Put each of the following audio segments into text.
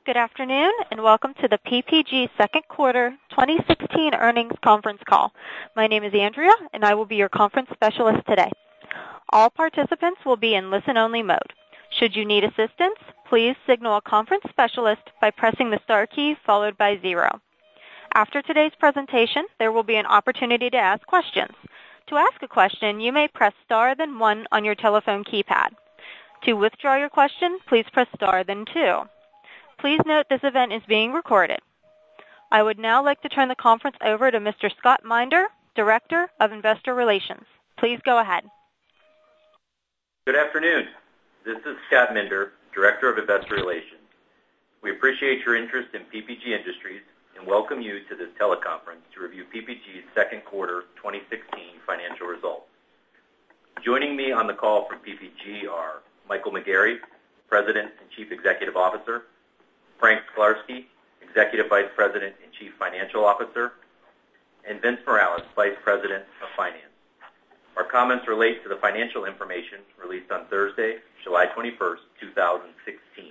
Good afternoon, and welcome to the PPG Second Quarter 2016 Earnings Conference Call. My name is Andrea, and I will be your conference specialist today. All participants will be in listen-only mode. Should you need assistance, please signal a conference specialist by pressing the star key followed by 0. After today's presentation, there will be an opportunity to ask questions. To ask a question, you may press star then 1 on your telephone keypad. To withdraw your question, please press star then 2. Please note this event is being recorded. I would now like to turn the conference over to Mr. Scott Minder, Director of Investor Relations. Please go ahead. Good afternoon. This is Scott Minder, Director of Investor Relations. We appreciate your interest in PPG Industries and welcome you to this teleconference to review PPG's second quarter 2016 financial results. Joining me on the call from PPG are Michael McGarry, President and Chief Executive Officer, Frank Sklarsky, Executive Vice President and Chief Financial Officer, and Vince Morales, Vice President of Finance. Our comments relate to the financial information released on Thursday, July 21st, 2016.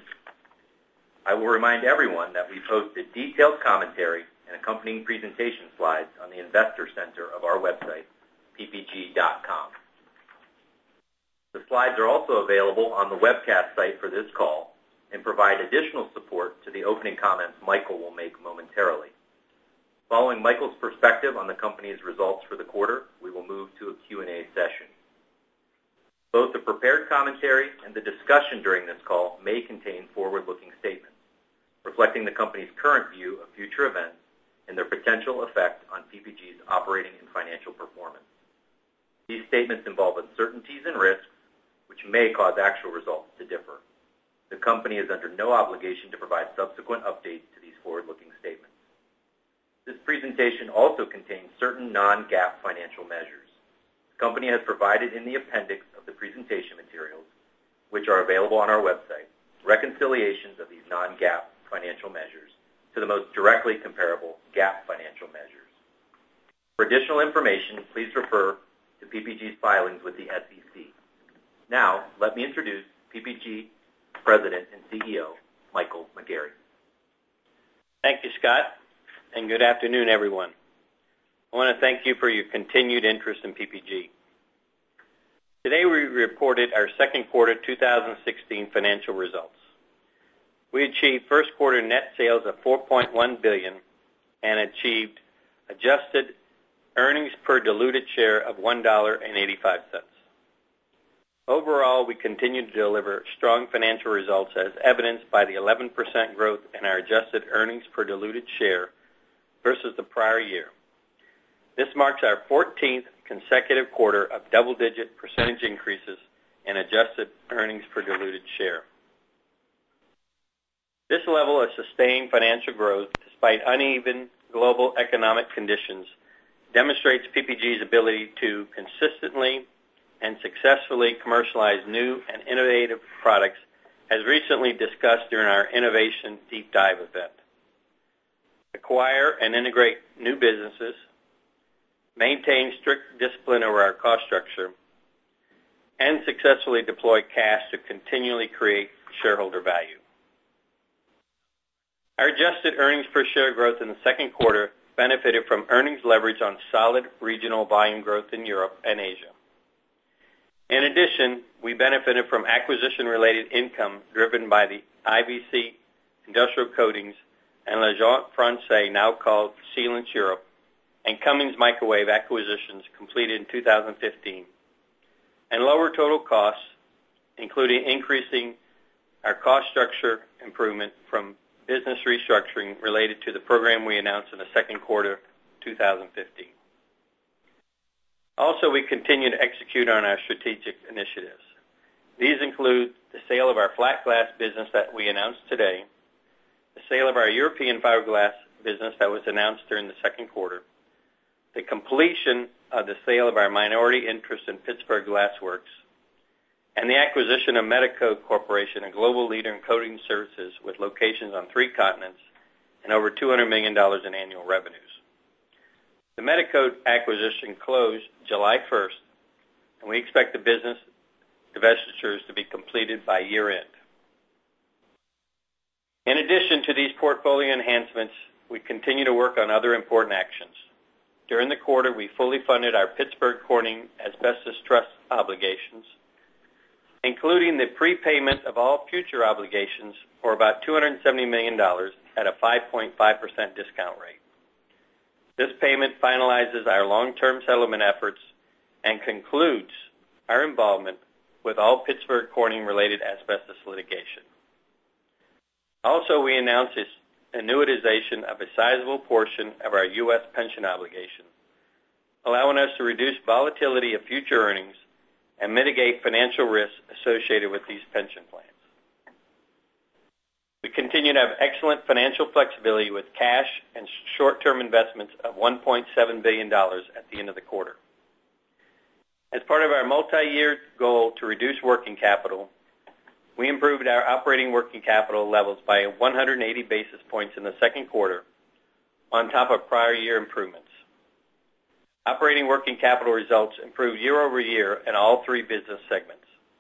I will remind everyone that we posted detailed commentary and accompanying presentation slides on the Investor Center of our website, ppg.com. The slides are also available on the webcast site for this call and provide additional support to the opening comments Michael will make momentarily. Following Michael's perspective on the company's results for the quarter, we will move to a Q&A session. Both the prepared commentary and the discussion during this call may contain forward-looking statements, reflecting the company's current view of future events and their potential effect on PPG's operating and financial performance. These statements involve uncertainties and risks, which may cause actual results to differ. The company is under no obligation to provide subsequent updates to these forward-looking statements. This presentation also contains certain non-GAAP financial measures. The company has provided in the appendix of the presentation materials, which are available on our website, reconciliations of these non-GAAP financial measures to the most directly comparable GAAP financial measures. For additional information, please refer to PPG's filings with the SEC. Now, let me introduce PPG President and CEO, Michael McGarry. Thank you, Scott, and good afternoon, everyone. I want to thank you for your continued interest in PPG. Today we reported our second quarter 2016 financial results. We achieved first quarter net sales of $4.1 billion and achieved adjusted earnings per diluted share of $1.85. Overall, we continue to deliver strong financial results as evidenced by the 11% growth in our adjusted earnings per diluted share versus the prior year. This marks our 14th consecutive quarter of double-digit percentage increases in adjusted earnings per diluted share. This level of sustained financial growth, despite uneven global economic conditions, demonstrates PPG's ability to consistently and successfully commercialize new and innovative products, as recently discussed during our Innovation Deep Dive event. Acquire and integrate new businesses, maintain strict discipline over our cost structure, and successfully deploy cash to continually create shareholder value. Our adjusted earnings per share growth in the second quarter benefited from earnings leverage on solid regional volume growth in Europe and Asia. In addition, we benefited from acquisition-related income driven by the IVC Industrial Coatings and L'Agence Francais, now called Sealants Europe, and Cummins Microwave acquisitions completed in 2015, and lower total costs, including increasing our cost structure improvement from business restructuring related to the program we announced in the second quarter 2015. Also, we continue to execute on our strategic initiatives. These include the sale of our flat glass business that we announced today, the sale of our European fiberglass business that was announced during the second quarter, the completion of the sale of our minority interest in Pittsburgh Glass Works, and the acquisition of Medicoat Corporation, a global leader in coating services with locations on 3 continents and over $200 million in annual revenues. The Medicoat acquisition closed July 1st, and we expect the business divestitures to be completed by year-end. In addition to these portfolio enhancements, we continue to work on other important actions. During the quarter, we fully funded our Pittsburgh Corning Asbestos Trust obligations, including the prepayment of all future obligations for about $270 million at a 5.5% discount rate. This payment finalizes our long-term settlement efforts and concludes our involvement with all Pittsburgh Corning-related asbestos litigation. Also, we announced this annuitization of a sizable portion of our U.S. pension obligation, allowing us to reduce volatility of future earnings and mitigate financial risks associated with these pension plans. We continue to have excellent financial flexibility with cash and short-term investments of $1.7 billion at the end of the quarter. As part of our multi-year goal to reduce working capital, we improved our operating working capital levels by 180 basis points in the second quarter on top of prior year improvements. Operating working capital results improved year over year in all three business segments.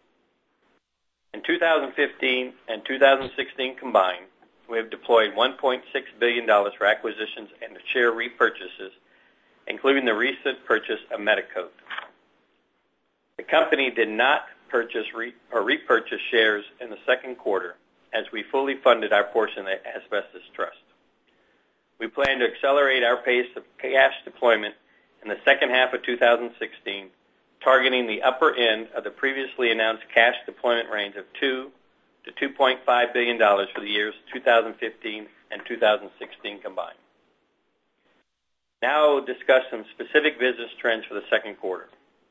In 2015 and 2016 combined, we have deployed $1.6 billion for acquisitions and share repurchases, including the recent purchase of Medicoat. The company did not purchase or repurchase shares in the second quarter as we fully funded our portion of the Asbestos Trust. We plan to accelerate our pace of cash deployment in the second half of 2016, targeting the upper end of the previously announced cash deployment range of $2 to $2.5 billion for the years 2015 and 2016 combined. Now I will discuss some specific business trends for the second quarter.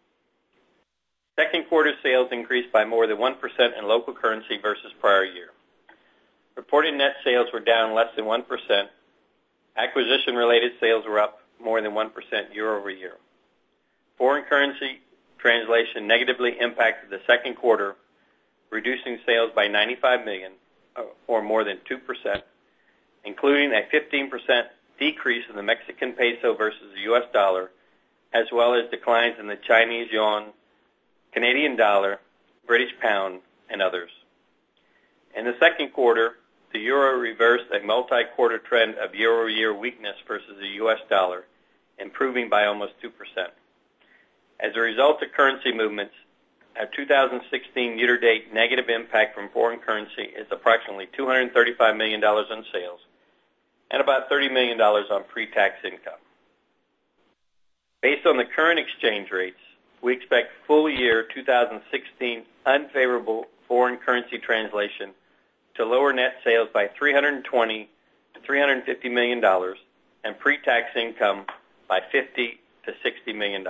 Second quarter sales increased by more than 1% in local currency versus prior year. Reported net sales were down less than 1%. Acquisition-related sales were up more than 1% year over year. Foreign currency translation negatively impacted the second quarter, reducing sales by $95 million, or more than 2%, including a 15% decrease in the Mexican peso versus the U.S. dollar, as well as declines in the Chinese yuan, Canadian dollar, British pound, and others. In the second quarter, the euro reversed a multi-quarter trend of year-over-year weakness versus the U.S. dollar, improving by almost 2%. As a result of currency movements, our 2016 year-to-date negative impact from foreign currency is approximately $235 million on sales and about $30 million on pre-tax income. Based on the current exchange rates, we expect full year 2016 unfavorable foreign currency translation to lower net sales by $320 to $350 million and pre-tax income by $50 to $60 million.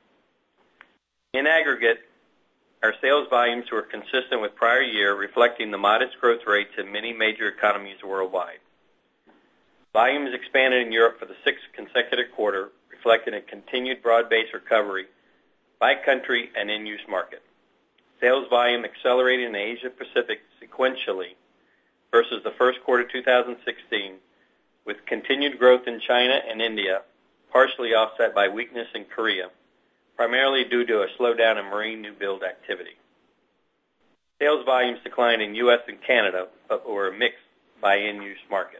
In aggregate, our sales volumes were consistent with prior year, reflecting the modest growth rates in many major economies worldwide. Volumes expanded in Europe for the sixth consecutive quarter, reflecting a continued broad-based recovery by country and in-use market. Sales volume accelerated in Asia Pacific sequentially versus the first quarter 2016, with continued growth in China and India, partially offset by weakness in Korea, primarily due to a slowdown in marine new build activity. Sales volumes declined in U.S. and Canada, but were mixed by in-use market.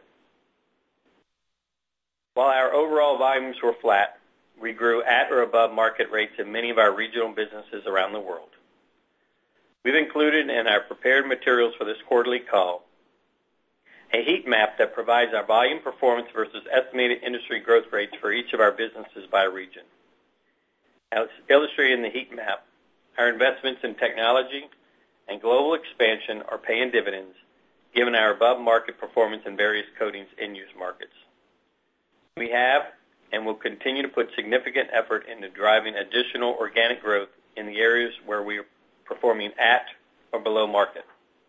While our overall volumes were flat, we grew at or above market rates in many of our regional businesses around the world. We've included in our prepared materials for this quarterly call a heat map that provides our volume performance versus estimated industry growth rates for each of our businesses by region. As illustrated in the heat map, our investments in technology and global expansion are paying dividends, given our above-market performance in various coatings in-use markets. We have and will continue to put significant effort into driving additional organic growth in the areas where we are performing at or below market.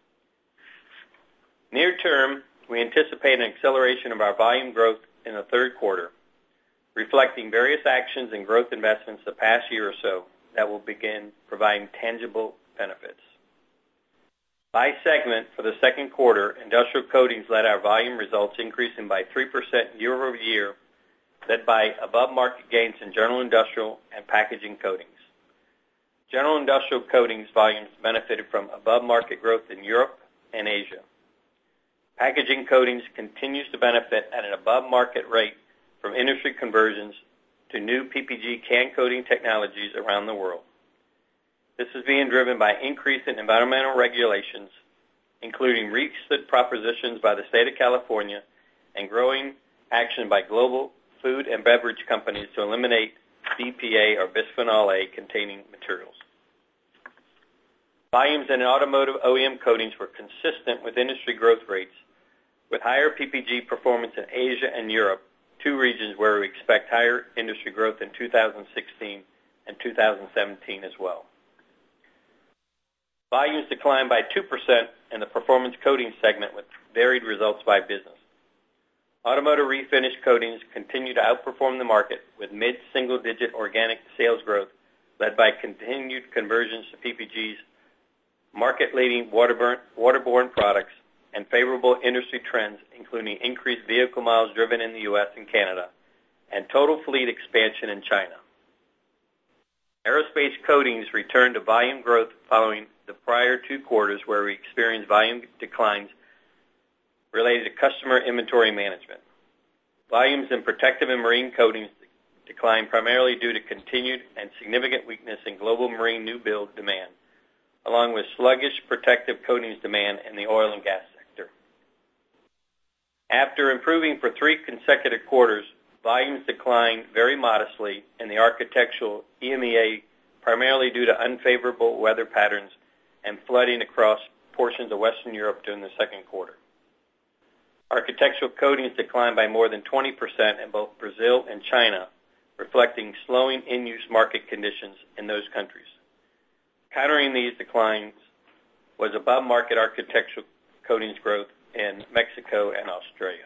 Near term, we anticipate an acceleration of our volume growth in the third quarter, reflecting various actions and growth investments the past year or so that will begin providing tangible benefits. By segment, for the second quarter, Industrial Coatings led our volume results, increasing by 3% year over year, led by above-market gains in General Industrial and Packaging Coatings. General Industrial Coatings volumes benefited from above-market growth in Europe and Asia. Packaging coatings continues to benefit at an above-market rate from industry conversions to new PPG can coating technologies around the world. This is being driven by increase in environmental regulations, including recent propositions by the state of California and growing action by global food and beverage companies to eliminate BPA or bisphenol A containing materials. Volumes in automotive OEM coatings were consistent with industry growth rates, with higher PPG performance in Asia and Europe, two regions where we expect higher industry growth in 2016 and 2017 as well. Volumes declined by 2% in the performance coatings segment with varied results by business. Automotive refinish coatings continue to outperform the market with mid-single-digit organic sales growth led by continued conversions to PPG's market-leading waterborne products and favorable industry trends, including increased vehicle miles driven in the U.S. and Canada, and total fleet expansion in China. Aerospace coatings returned to volume growth following the prior 2 quarters where we experienced volume declines related to customer inventory management. Volumes in protective and marine coatings declined primarily due to continued and significant weakness in global marine new build demand, along with sluggish protective coatings demand in the oil and gas sector. After improving for 3 consecutive quarters, volumes declined very modestly in the architectural EMEA, primarily due to unfavorable weather patterns and flooding across portions of Western Europe during the second quarter. Architectural coatings declined by more than 20% in both Brazil and China, reflecting slowing in-use market conditions in those countries. Countering these declines was above-market architectural coatings growth in Mexico and Australia.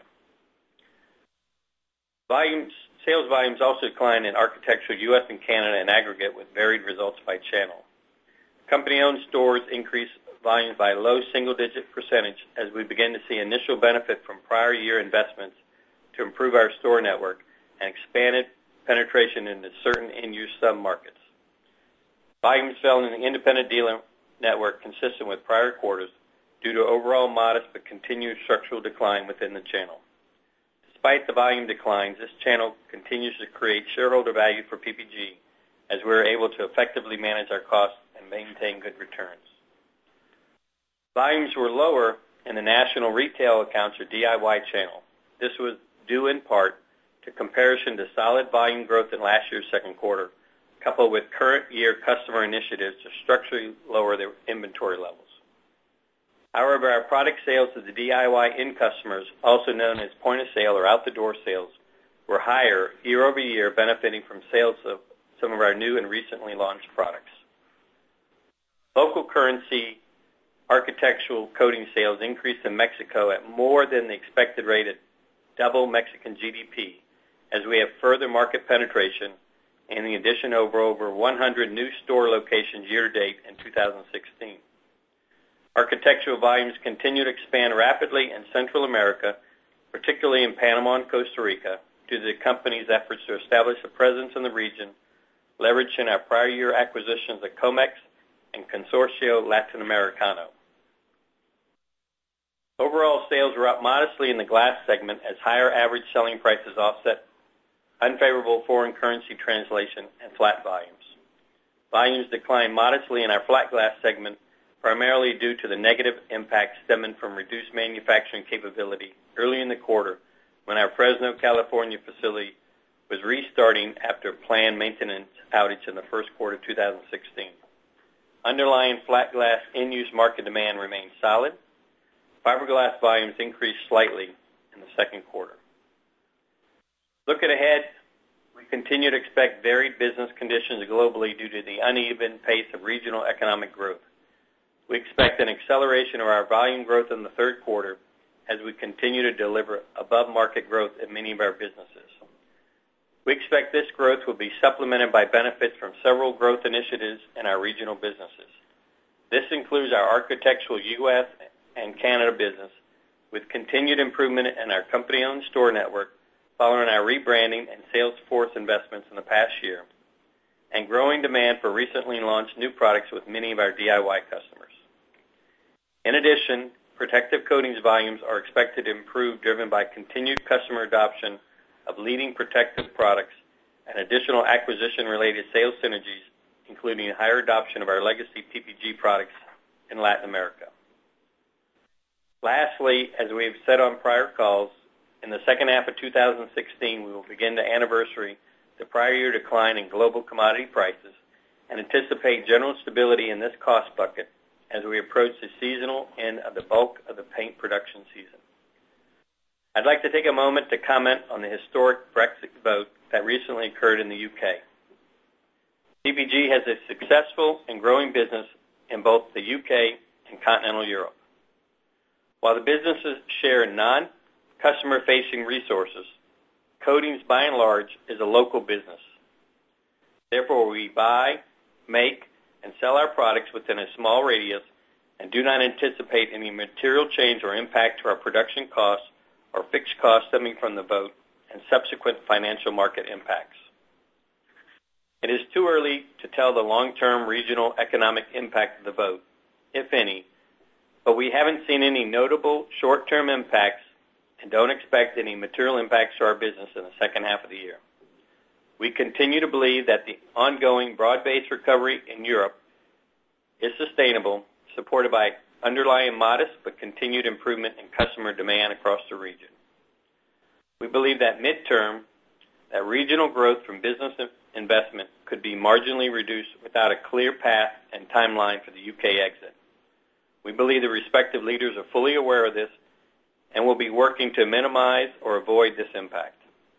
Sales volumes also declined in architectural U.S. and Canada in aggregate with varied results by channel. Company-owned stores increased volumes by low single-digit percentage as we begin to see initial benefit from prior year investments to improve our store network and expanded penetration into certain in-use sub-markets. Volumes fell in the independent dealer network consistent with prior quarters due to overall modest but continued structural decline within the channel. Despite the volume declines, this channel continues to create shareholder value for PPG as we are able to effectively manage our costs and maintain good returns. Volumes were lower in the national retail accounts or DIY channel. This was due in part to comparison to solid volume growth in last year's second quarter, coupled with current year customer initiatives to structurally lower their inventory levels. However, our product sales to the DIY end customers, also known as point of sale or out-the-door sales, were higher year over year, benefiting from sales of some of our new and recently launched products. Local currency architectural coating sales increased in Mexico at more than the expected rate at double Mexican GDP, as we have further market penetration and the addition of over 100 new store locations year-to-date in 2016. Architectural volumes continue to expand rapidly in Central America, particularly in Panama and Costa Rica, due to the company's efforts to establish a presence in the region, leveraging our prior year acquisitions of Comex and Consorcio Latinoamericano. Overall sales were up modestly in the glass segment as higher average selling prices offset unfavorable foreign currency translation and flat volumes. Volumes declined modestly in our flat glass segment, primarily due to the negative impact stemming from reduced manufacturing capability early in the quarter when our Fresno, California facility was restarting after a planned maintenance outage in the first quarter of 2016. Underlying flat glass in-use market demand remained solid. Fiberglass volumes increased slightly in the second quarter. Looking ahead, we continue to expect varied business conditions globally due to the uneven pace of regional economic growth. We expect an acceleration of our volume growth in the third quarter as we continue to deliver above-market growth in many of our businesses. We expect this growth will be supplemented by benefits from several growth initiatives in our regional businesses. This includes our architectural U.S. and Canada business, with continued improvement in our company-owned store network following our rebranding and sales force investments in the past year, and growing demand for recently launched new products with many of our DIY customers. In addition, protective coatings volumes are expected to improve, driven by continued customer adoption of leading protective products and additional acquisition-related sales synergies, including higher adoption of our legacy PPG products in Latin America. Lastly, as we have said on prior calls, in the second half of 2016, we will begin to anniversary the prior year decline in global commodity prices and anticipate general stability in this cost bucket as we approach the seasonal end of the bulk of the paint production season. I'd like to take a moment to comment on the historic Brexit vote that recently occurred in the UK. PPG has a successful and growing business in both the UK and continental Europe. While the businesses share non-customer-facing resources, coatings, by and large, is a local business. Therefore, we buy, make, and sell our products within a small radius and do not anticipate any material change or impact to our production costs or fixed costs stemming from the vote and subsequent financial market impacts. It is too early to tell the long-term regional economic impact of the vote, if any, but we haven't seen any notable short-term impacts and don't expect any material impacts to our business in the second half of the year. We continue to believe that the ongoing broad-based recovery in Europe is sustainable, supported by underlying modest but continued improvement in customer demand across the region. We believe that midterm, that regional growth from business investment could be marginally reduced without a clear path and timeline for the UK exit. We believe the respective leaders are fully aware of this and will be working to minimize or avoid this impact.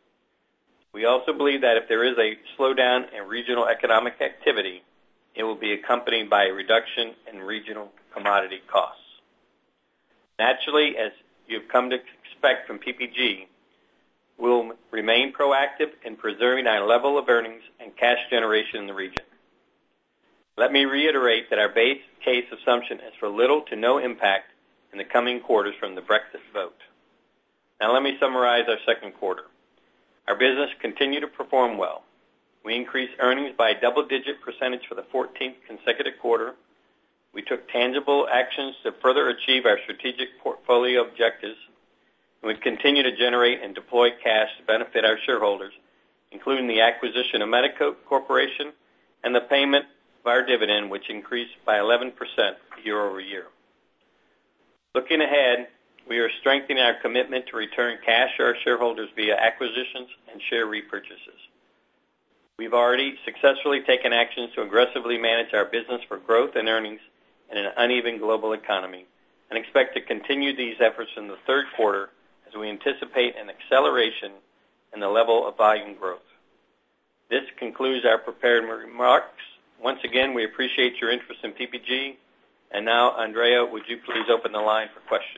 We also believe that if there is a slowdown in regional economic activity, it will be accompanied by a reduction in regional commodity costs. Naturally, as you've come to expect from PPG, we'll remain proactive in preserving our level of earnings and cash generation in the region. Let me reiterate that our base case assumption is for little to no impact in the coming quarters from the Brexit vote. Now let me summarize our second quarter. Our business continued to perform well. We increased earnings by a double-digit percentage for the 14th consecutive quarter. We took tangible actions to further achieve our strategic portfolio objectives, and we continue to generate and deploy cash to benefit our shareholders, including the acquisition of Medicoat Corporation and the payment of our dividend, which increased by 11% year over year. Looking ahead, we are strengthening our commitment to return cash to our shareholders via acquisitions and share repurchases. We've already successfully taken actions to aggressively manage our business for growth and earnings in an uneven global economy and expect to continue these efforts in the third quarter as we anticipate an acceleration in the level of volume growth. This concludes our prepared remarks. Once again, we appreciate your interest in PPG. And now, Andrea, would you please open the line for questions?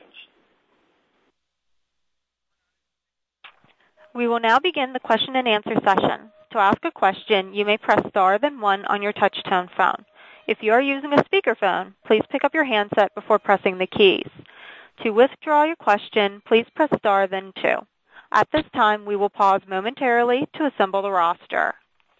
We will now begin the question and answer session. To ask a question, you may press star then one on your touch-tone phone. If you are using a speakerphone, please pick up your handset before pressing the keys. To withdraw your question, please press star then two. At this time, we will pause momentarily to assemble the roster.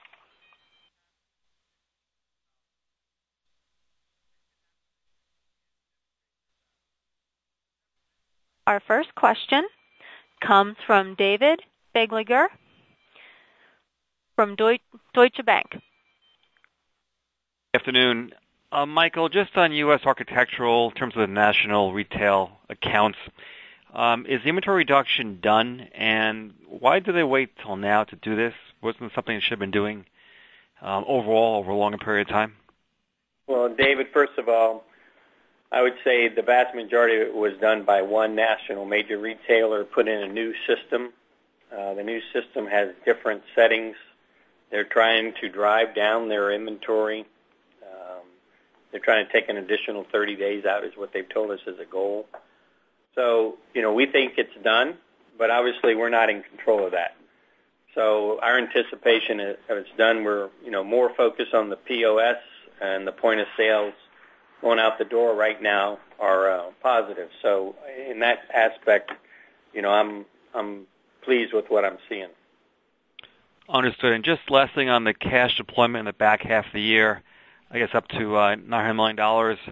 Our first question comes from David Begleiter from Deutsche Bank. Good afternoon. Michael, just on U.S. architectural, in terms of the national retail accounts, is the inventory reduction done, and why do they wait till now to do this? Wasn't it something they should have been doing overall over a longer period of time? Well, David, first of all, I would say the vast majority of it was done by one national major retailer, put in a new system. The new system has different settings. They're trying to drive down their inventory. They're trying to take an additional 30 days out is what they've told us as a goal. So, we think it's done, but obviously we're not in control of that. So our anticipation is that it's done. We're, more focused on the POS and the point of sales going out the door right now are positive. So in that aspect, I'm pleased with what I'm seeing. Understood. And just last thing on the cash deployment in the back half of the year, I guess up to $900 million.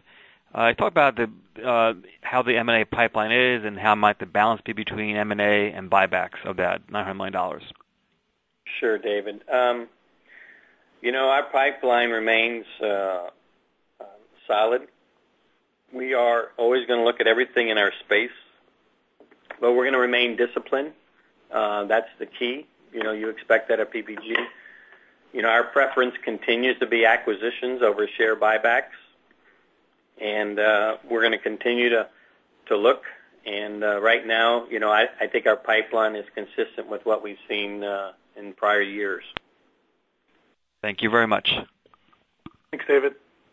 Talk about how the M&A pipeline is and how might the balance be between M&A and buybacks of that $900 million. Sure, David. Our pipeline remains solid. We are always going to look at everything in our space, but we're going to remain disciplined. That's the key. You expect that at PPG. Our preference continues to be acquisitions over share buybacks, and we're going to continue to look. And right now, I think our pipeline is consistent with what we've seen in prior years. Thank you very much. Thanks, David.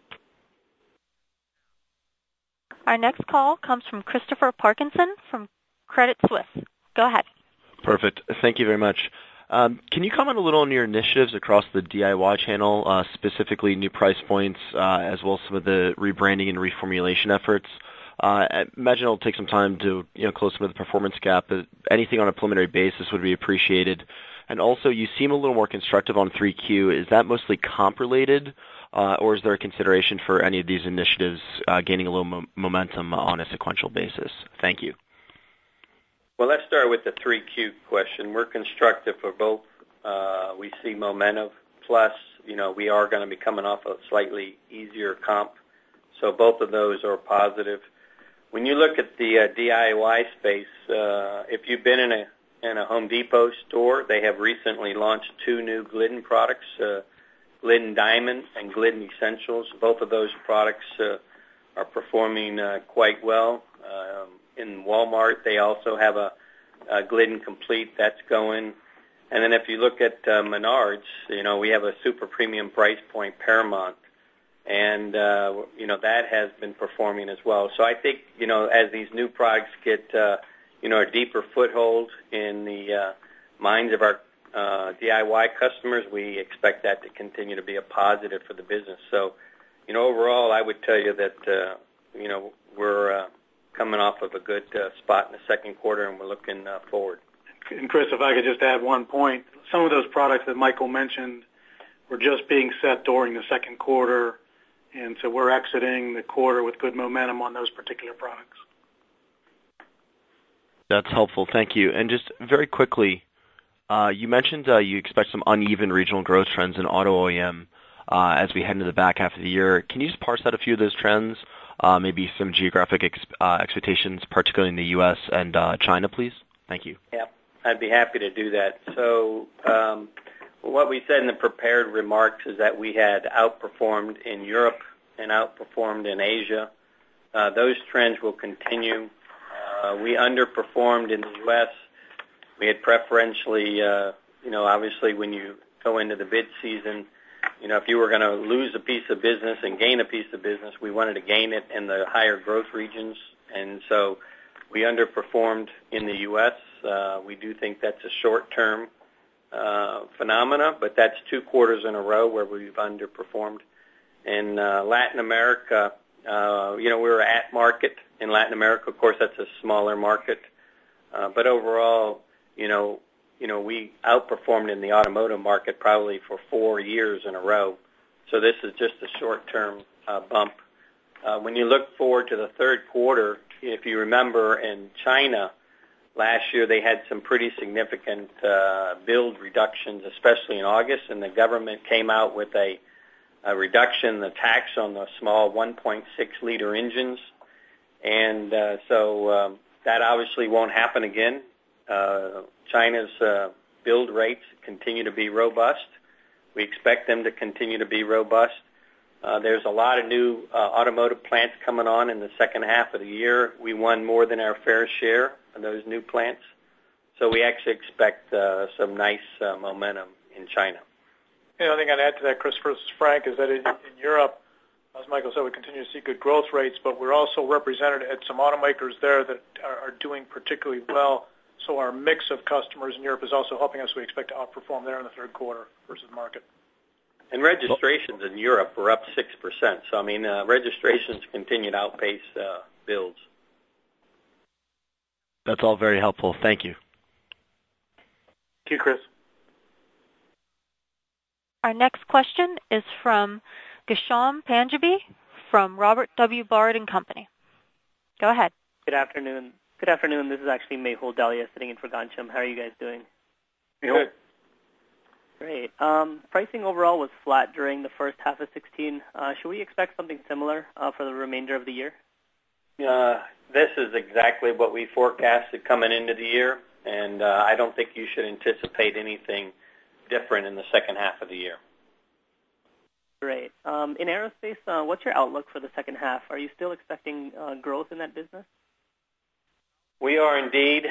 Our next call comes from Christopher Parkinson from Credit Suisse. Go ahead. Perfect. Thank you very much. Can you comment a little on your initiatives across the DIY channel, specifically new price points, as well as some of the rebranding and reformulation efforts? I imagine it'll take some time to close some of the performance gap, but anything on a preliminary basis would be appreciated. And also, you seem a little more constructive on 3Q. Is that mostly comp-related, or is there a consideration for any of these initiatives gaining a little momentum on a sequential basis? Thank you. Well, let's start with the 3Q question. We're constructive for both. We see momentum. Plus, we are going to be coming off a slightly easier comp. So both of those are positive. When you look at the DIY space, if you've been in a Home Depot store, they have recently launched 2 new Glidden products, Glidden Diamond and Glidden Essentials. Both of those products are performing quite well. In Walmart, they also have a Glidden Complete that's going. And then if you look at Menards, we have a super premium price point, Paramount, and that has been performing as well. So I think as these new products get a deeper foothold in the minds of our DIY customers, we expect that to continue to be a positive for the business. So overall, I would tell you that we're coming off of a good spot in the second quarter, and we're looking forward. And Chris, if I could just add one point, some of those products that Michael mentioned were just being set during the second quarter, and so we're exiting the quarter with good momentum on those particular products. That's helpful. Thank you. And just very quickly, you mentioned you expect some uneven regional growth trends in auto OEM as we head into the back half of the year. Can you just parse out a few of those trends, maybe some geographic expectations, particularly in the U.S. and China, please? Thank you. Yeah, I'd be happy to do that. So what we said in the prepared remarks is that we had outperformed in Europe and outperformed in Asia. Those trends will continue. We underperformed in the U.S. We had preferentially, obviously when you go into the bid season, if you were going to lose a piece of business and gain a piece of business, we wanted to gain it in the higher growth regions. And so we underperformed in the U.S. We do think that's a short-term phenomena, but that's 2 quarters in a row where we've underperformed. In Latin America, we were at market in Latin America. Of course, that's a smaller market. But overall, we outperformed in the automotive market probably for 4 years in a row. So this is just a short-term bump. When you look forward to the third quarter, if you remember in China, last year they had some pretty significant build reductions, especially in August, and the government came out with a reduction in the tax on the small 1.6-liter engines. And so that obviously won't happen again. China's build rates continue to be robust. We expect them to continue to be robust. There's a lot of new automotive plants coming on in the second half of the year. We won more than our fair share of those new plants. So we actually expect some nice momentum in China. The only thing I'd add to that, Chris, this is Frank, is that in Europe, as Michael said, we continue to see good growth rates, but we're also represented at some automakers there that are doing particularly well. So our mix of customers in Europe is also helping us. We expect to outperform there in the third quarter versus the market. And registrations in Europe were up 6%. So, registrations continue to outpace builds. That's all very helpful. Thank you. Thank you, Chris. Our next question is from Ghansham Panjabi from Robert W. Bard & Company. Go ahead. Good afternoon. Good afternoon. This is actually Mehul Dalia sitting in for Gancham. How are you guys doing? Good. Great. Pricing overall was flat during the first half of 2016. Should we expect something similar for the remainder of the year? This is exactly what we forecasted coming into the year, and I don't think you should anticipate anything different in the second half of the year. Great. In aerospace, what's your outlook for the second half? Are you still expecting growth in that business? We are indeed.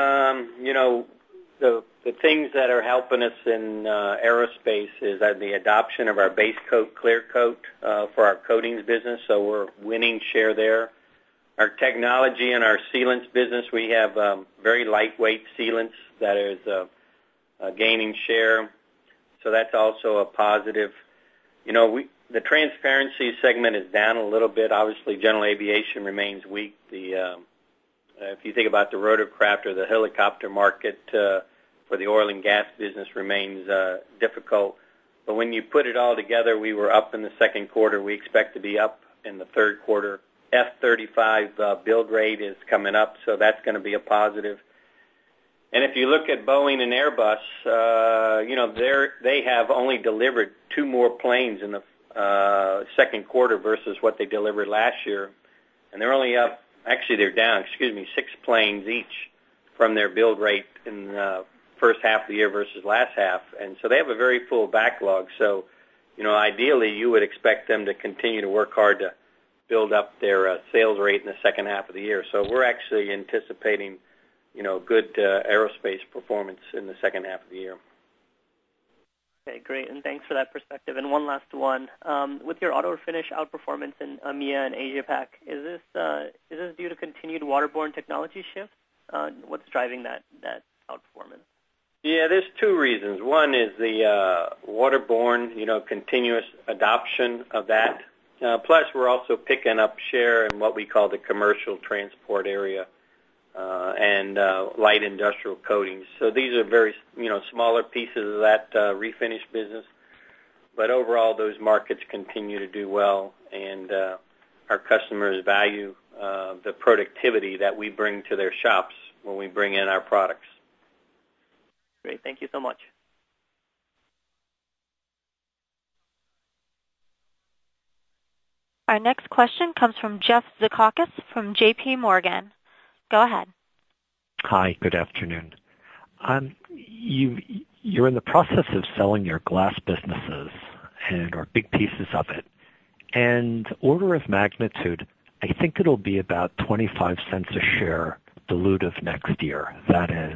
The things that are helping us in aerospace is the adoption of our base coat, clear coat for our coatings business, so we're winning share there. Our technology and our sealants business, we have very lightweight sealants that is gaining share, so that's also a positive. The transparency segment is down a little bit. Obviously, general aviation remains weak. If you think about the rotorcraft or the helicopter market for the oil and gas business remains difficult. But when you put it all together, we were up in the second quarter. We expect to be up in the third quarter. F-35 build rate is coming up, so that's going to be a positive. And if you look at Boeing and Airbus, they have only delivered 2 more planes in the second quarter versus what they delivered last year. And they're only up, actually they're down, 6 planes each from their build rate in the first half of the year versus last half. And so they have a very full backlog. So, ideally you would expect them to continue to work hard to build up their sales rate in the second half of the year. So we're actually anticipating good aerospace performance in the second half of the year. Okay, great, and thanks for that perspective. And one last one. With your auto refinish outperformance in EMEA and Asia-Pac, is this due to continued waterborne technology shifts? What's driving that outperformance? Yeah, there's 2 reasons. One is the waterborne, continuous adoption of that. Plus, we're also picking up share in what we call the commercial transport area. And light industrial coatings. So these are very, smaller pieces of that refinish business. But overall, those markets continue to do well, and our customers value the productivity that we bring to their shops when we bring in our products. Great. Thank you so much. Our next question comes from Jeff Zekauskas from J.P. Morgan. Go ahead. Hi, good afternoon. You're in the process of selling your glass businesses or big pieces of it. And order of magnitude, I think it'll be about 25 cents a share dilutive next year. That is,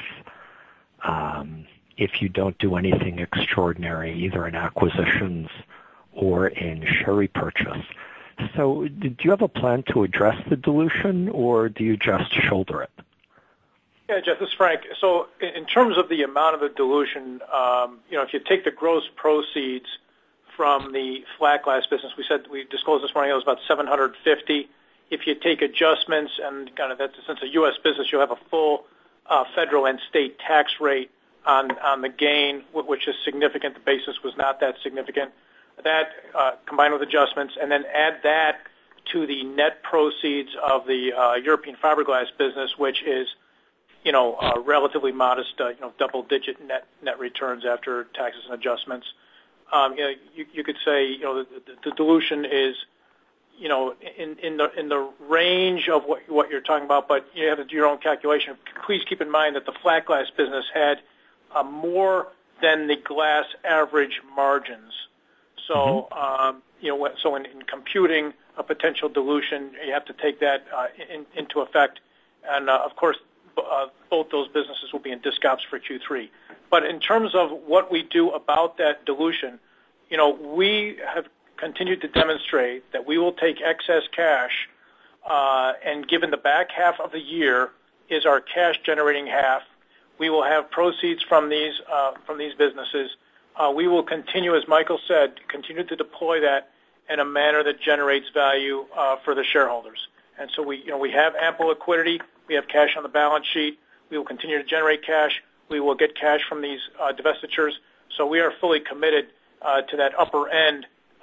if you don't do anything extraordinary, either in acquisitions or in share repurchase. So do you have a plan to address the dilution, or do you just shoulder it? Yeah, Jeff, this is Frank. So in terms of the amount of the dilution, if you take the gross proceeds from the flat glass business, we disclosed this morning it was about $750. If you take adjustments, and kind of that's since a U.S. business, you'll have a full federal and state tax rate on the gain, which is significant. The basis was not that significant. That combined with adjustments, and then add that to the net proceeds of the European fiberglass business, which is, relatively modest, double-digit net returns after taxes and adjustments. You could say, the dilution is, in the range of what you're talking about, but you have to do your own calculation. Please keep in mind that the flat glass business had more than the glass average margins. So, so in computing a potential dilution, you have to take that into effect. And, of course, both those businesses will be in disc ops for Q3. But in terms of what we do about that dilution, we have continued to demonstrate that we will take excess cash, and given the back half of the year is our cash-generating half, we will have proceeds from these businesses. We will continue, as Michael said, continue to deploy that in a manner that generates value for the shareholders. And so we have ample liquidity. We have cash on the balance sheet. We will continue to generate cash. We will get cash from these divestitures. So we are fully committed to that upper end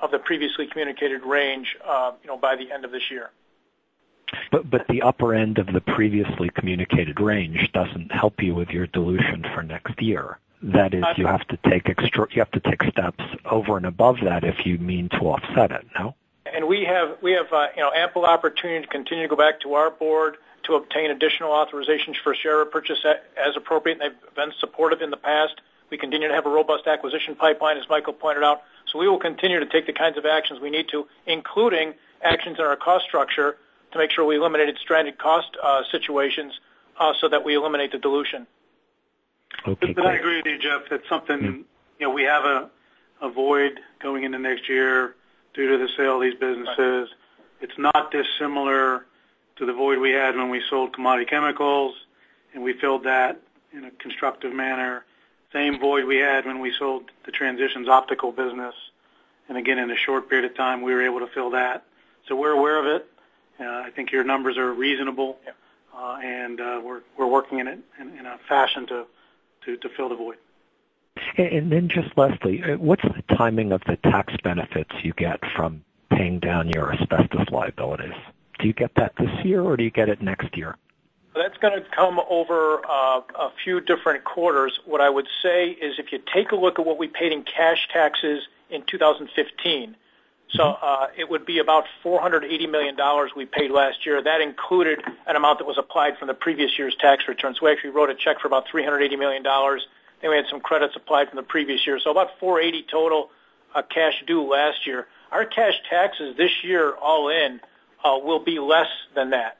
of the previously communicated range, by the end of this year. But the upper end of the previously communicated range doesn't help you with your dilution for next year. That is, you have to take steps over and above that if you mean to offset it. No. And we have ample opportunity to continue to go back to our board to obtain additional authorizations for share repurchase as appropriate, and they've been supportive in the past. We continue to have a robust acquisition pipeline, as Michael pointed out. So we will continue to take the kinds of actions we need to, including actions in our cost structure to make sure we eliminated stranded cost situations so that we eliminate the dilution. Okay, but I agree with you, Jeff. That's something, we have a void going into next year due to the sale of these businesses. Right. It's not dissimilar to the void we had when we sold commodity chemicals, and we filled that in a constructive manner. Same void we had when we sold the Transitions optical business, and again, in a short period of time, we were able to fill that. So we're aware of it. I think your numbers are reasonable, and we're working in it in a fashion to fill the void. And then just lastly, what's the timing of the tax benefits you get from paying down your asbestos liabilities? Do you get that this year, or do you get it next year? That's going to come over a few different quarters. What I would say is if you take a look at what we paid in cash taxes in 2015, so it would be about $480 million we paid last year. That included an amount that was applied from the previous year's tax return. So we actually wrote a check for about $380 million. Then we had some credits applied from the previous year. So about $480 total cash due last year. Our cash taxes this year, all in, will be less than that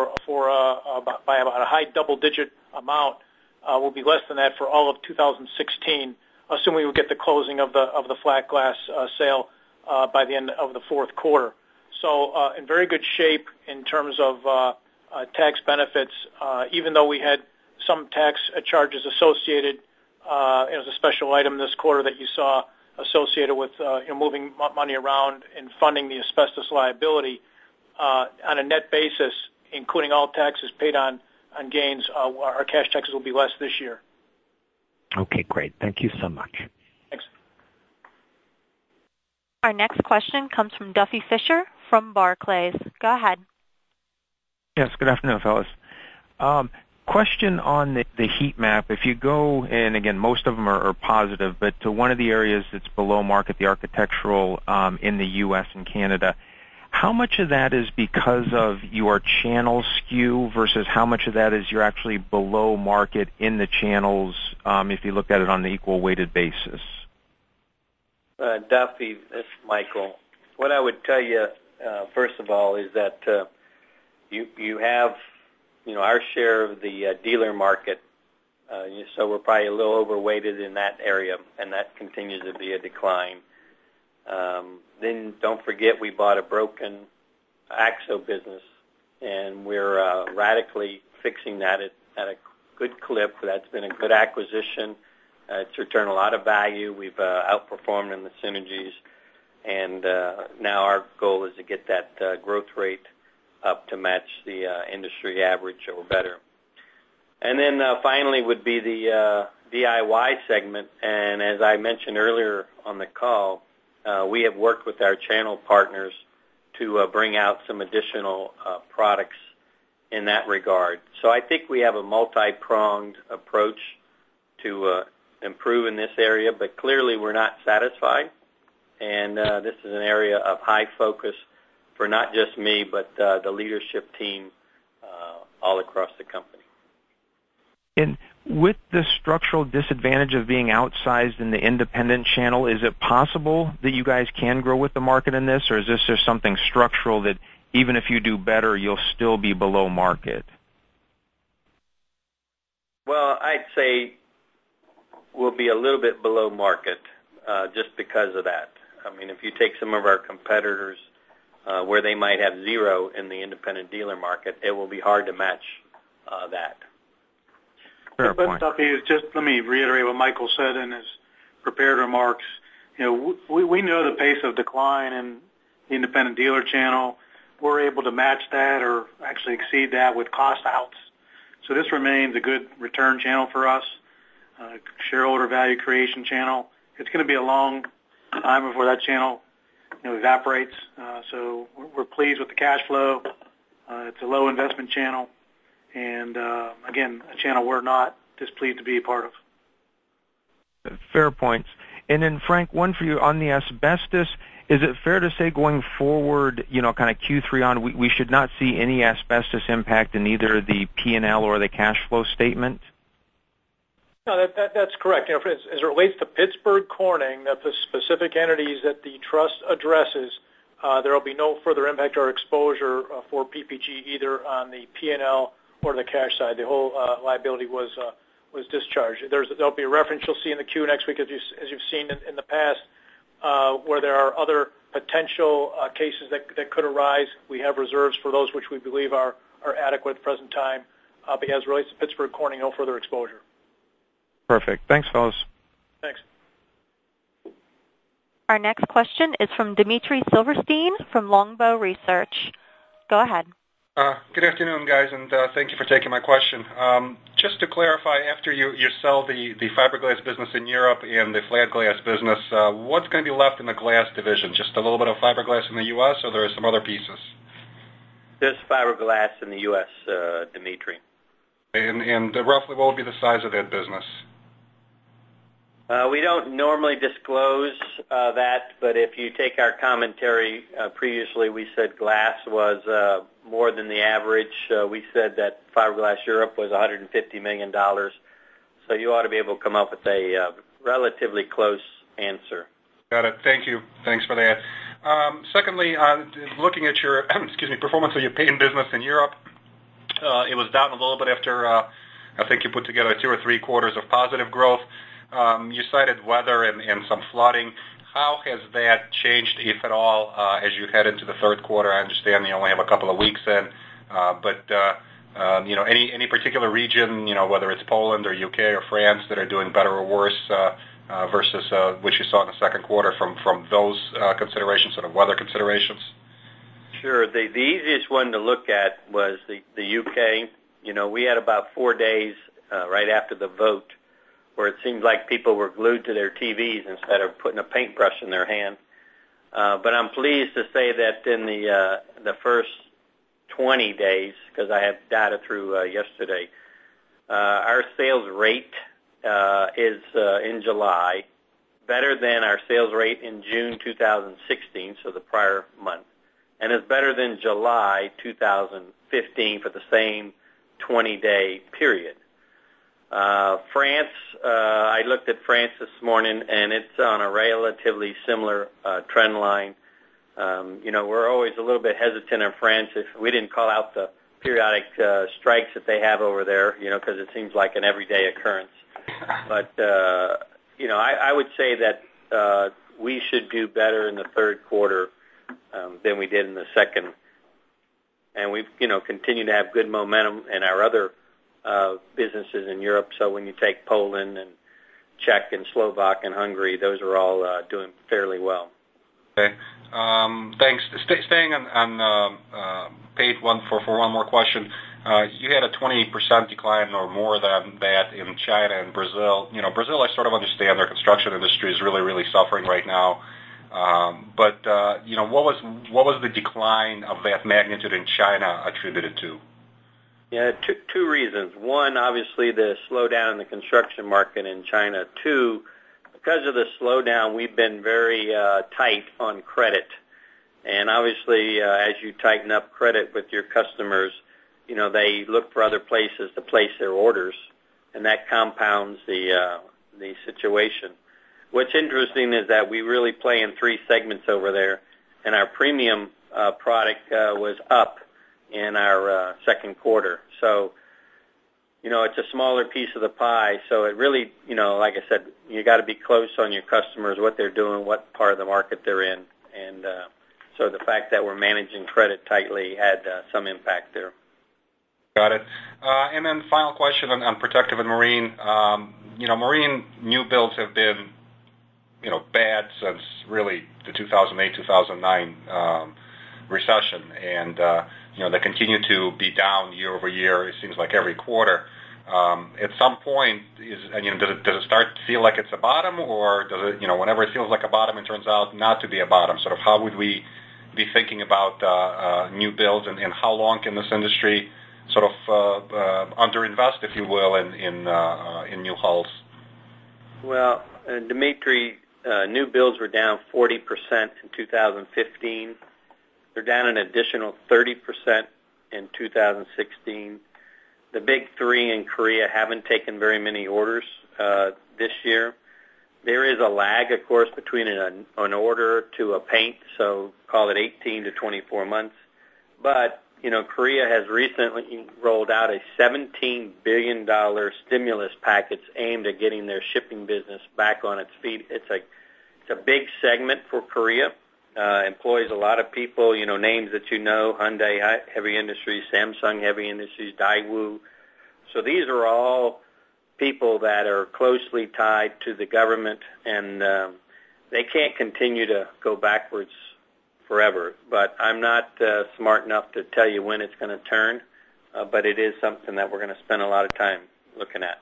by about a high double-digit amount. Will be less than that for all of 2016, assuming we get the closing of the flat glass sale by the end of the fourth quarter. So in very good shape in terms of tax benefits, even though we had some tax charges associated. It was a special item this quarter that you saw associated with moving money around and funding the asbestos liability. On a net basis, including all taxes paid on gains, our cash taxes will be less this year. Okay, great. Thank you so much. Thanks. Our next question comes from Duffy Fisher from Barclays. Go ahead. Yes, good afternoon, fellas. Question on the heat map. If you go, and again, most of them are positive, but to one of the areas that's below market, the architectural in the U.S. and Canada, how much of that is because of your channel skew versus how much of that is you're actually below market in the channels if you look at it on the equal weighted basis? Duffy, this is Michael. What I would tell you, first of all, is that you have our share of the dealer market, so we're probably a little overweighted in that area, and that continues to be a decline. Then don't forget we bought a broken AXO business, and we're radically fixing that at a good clip. That's been a good acquisition. It's returned a lot of value. We've outperformed in the synergies, and now our goal is to get that growth rate up to match the industry average or better. And then finally would be the DIY segment, and as I mentioned earlier on the call, we have worked with our channel partners to bring out some additional products in that regard. So I think we have a multi-pronged approach to improve in this area, but clearly we're not satisfied, and this is an area of high focus for not just me, but the leadership team all across the company. And with the structural disadvantage of being outsized in the independent channel, is it possible that you guys can grow with the market in this, or is this just something structural that even if you do better, you'll still be below market? Well, I'd say we'll be a little bit below market just because of that. I mean, if you take some of our competitors where they might have zero in the independent dealer market, it will be hard to match that. Fair point. Duffy, just let me reiterate what Michael said in his prepared remarks. We know the pace of decline in the independent dealer channel. We're able to match that or actually exceed that with cost outs. So this remains a good return channel for us, shareholder value creation channel. It's going to be a long time before that channel evaporates. So we're pleased with the cash flow. It's a low investment channel, and again, a channel we're not displeased to be a part of. Fair points. And then, Frank, one for you on the asbestos. Is it fair to say going forward, kind of Q3 on, we should not see any asbestos impact in either the P&L or the cash flow statement? No, that's correct. As it relates to Pittsburgh Corning, the specific entities that the trust addresses, there will be no further impact or exposure for PPG either on the P&L or the cash side. The whole liability was discharged. There'll be a reference you'll see in the Q next week, as you've seen in the past, where there are other potential cases that could arise. We have reserves for those which we believe are adequate at the present time. But as it relates to Pittsburgh Corning, no further exposure. Perfect. Thanks, fellas. Thanks. Our next question is from Dmitry Silverstein from Longbow Research. Go ahead. Good afternoon, guys, and thank you for taking my question. Just to clarify, after you sell the fiberglass business in Europe and the flat glass business, what's going to be left in the glass division? Just a little bit of fiberglass in the U.S., or there are some other pieces? Just fiberglass in the U.S., Dimitri. And roughly what would be the size of that business? We don't normally disclose that, but if you take our commentary previously, we said glass was more than the average. We said that fiberglass Europe was $150 million. So you ought to be able to come up with a relatively close answer. Got it. Thank you. Thanks for that. Secondly, looking at your performance of your paint business in Europe, it was down a little bit after I think you put together 2 or 3 quarters of positive growth. You cited weather and some flooding. How has that changed, if at all, as you head into the third quarter? I understand you only have a couple of weeks in, but any particular region, whether it's Poland or UK or France, that are doing better or worse versus what you saw in the second quarter from those considerations, sort of weather considerations? Sure. The easiest one to look at was the UK. We had about 4 days right after the vote where it seemed like people were glued to their TVs instead of putting a paintbrush in their hand. But I'm pleased to say that in the first 20 days, because I have data through yesterday, our sales rate is in July better than our sales rate in June 2016, so the prior month, and is better than July 2015 for the same 20-day period. France, I looked at France this morning, and it's on a relatively similar trend line. We're always a little bit hesitant in France if we didn't call out the periodic strikes that they have over there, because it seems like an everyday occurrence. But, I would say that we should do better in the third quarter than we did in the second. And we've, continued to have good momentum in our other businesses in Europe. So when you take Poland and Czech and Slovak and Hungary, those are all doing fairly well. Okay. Thanks. Staying on paid one for one more question. You had a 20% decline or more than that in China and Brazil. Brazil, I sort of understand their construction industry is really, really suffering right now. But what was the decline of that magnitude in China attributed to? Yeah, two reasons. One, obviously, the slowdown in the construction market in China. Two, because of the slowdown, we've been very tight on credit. And obviously, as you tighten up credit with your customers, they look for other places to place their orders, and that compounds the situation. What's interesting is that we really play in 3 segments over there, and our premium product was up in our second quarter. So, it's a smaller piece of the pie. So it really, like I said, you got to be close on your customers, what they're doing, what part of the market they're in. And so the fact that we're managing credit tightly had some impact there. Got it. And then final question on Protective and Marine. Marine new builds have been, bad since really the 2008-2009 recession. And they continue to be down year over year, it seems like every quarter. At some point, does it start to feel like it's a bottom, or does it, whenever it feels like a bottom, it turns out not to be a bottom? Sort of how would we be thinking about new builds, and how long can this industry sort of underinvest, if you will, in new hulls? Well, Dimitri, new builds were down 40% in 2015. They're down an additional 30% in 2016. The big three in Korea haven't taken very many orders this year. There is a lag, of course, between an order to a paint, so call it 18 to 24 months. But, Korea has recently rolled out a $17 billion stimulus package aimed at getting their shipping business back on its feet. It's a big segment for Korea. Employs a lot of people, names that Hyundai Heavy Industries, Samsung Heavy Industries, Daewoo. So these are all people that are closely tied to the government, and they can't continue to go backwards forever. But I'm not smart enough to tell you when it's going to turn, but it is something that we're going to spend a lot of time looking at.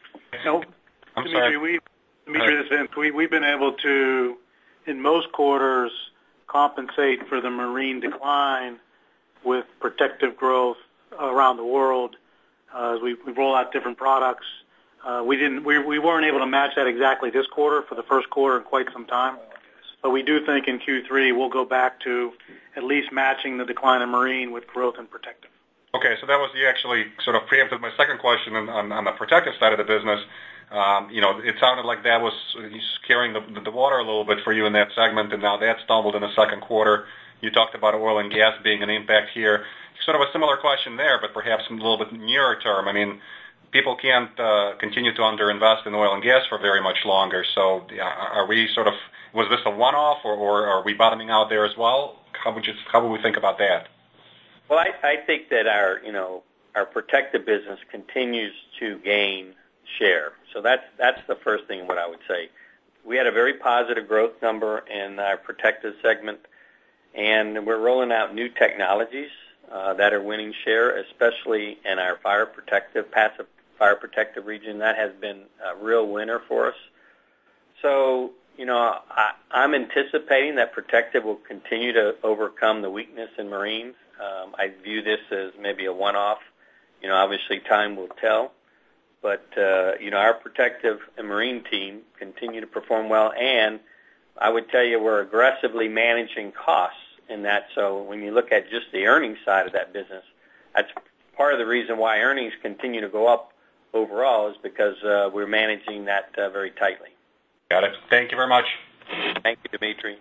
Dimitri, this is Vince. We've been able to, in most quarters, compensate for the marine decline with protective growth around the world as we roll out different products. We weren't able to match that exactly this quarter for the first quarter in quite some time, but we do think in Q3 we'll go back to at least matching the decline in marine with growth in protective. Okay, so that was, you actually sort of preempted my second question on the protective side of the business. It sounded like that was carrying the water a little bit for you in that segment, and now that stumbled in the second quarter. You talked about oil and gas being an impact here. Sort of a similar question there, but perhaps a little bit nearer term. I mean, people can't continue to underinvest in oil and gas for very much longer. So are we sort of, was this a one-off, or are we bottoming out there as well? How would we think about that? Well, I think that our protective business continues to gain share. So that's the first thing what I would say. We had a very positive growth number in our protective segment, and we're rolling out new technologies that are winning share, especially in our passive fire protective region. That has been a real winner for us. So, I'm anticipating that protective will continue to overcome the weakness in marine. I view this as maybe a one-off. Obviously time will tell. But, our protective and marine team continue to perform well, and I would tell you we're aggressively managing costs in that. So when you look at just the earnings side of that business, that's part of the reason why earnings continue to go up overall is because we're managing that very tightly. Got it. Thank you very much. Thank you, Dimitri.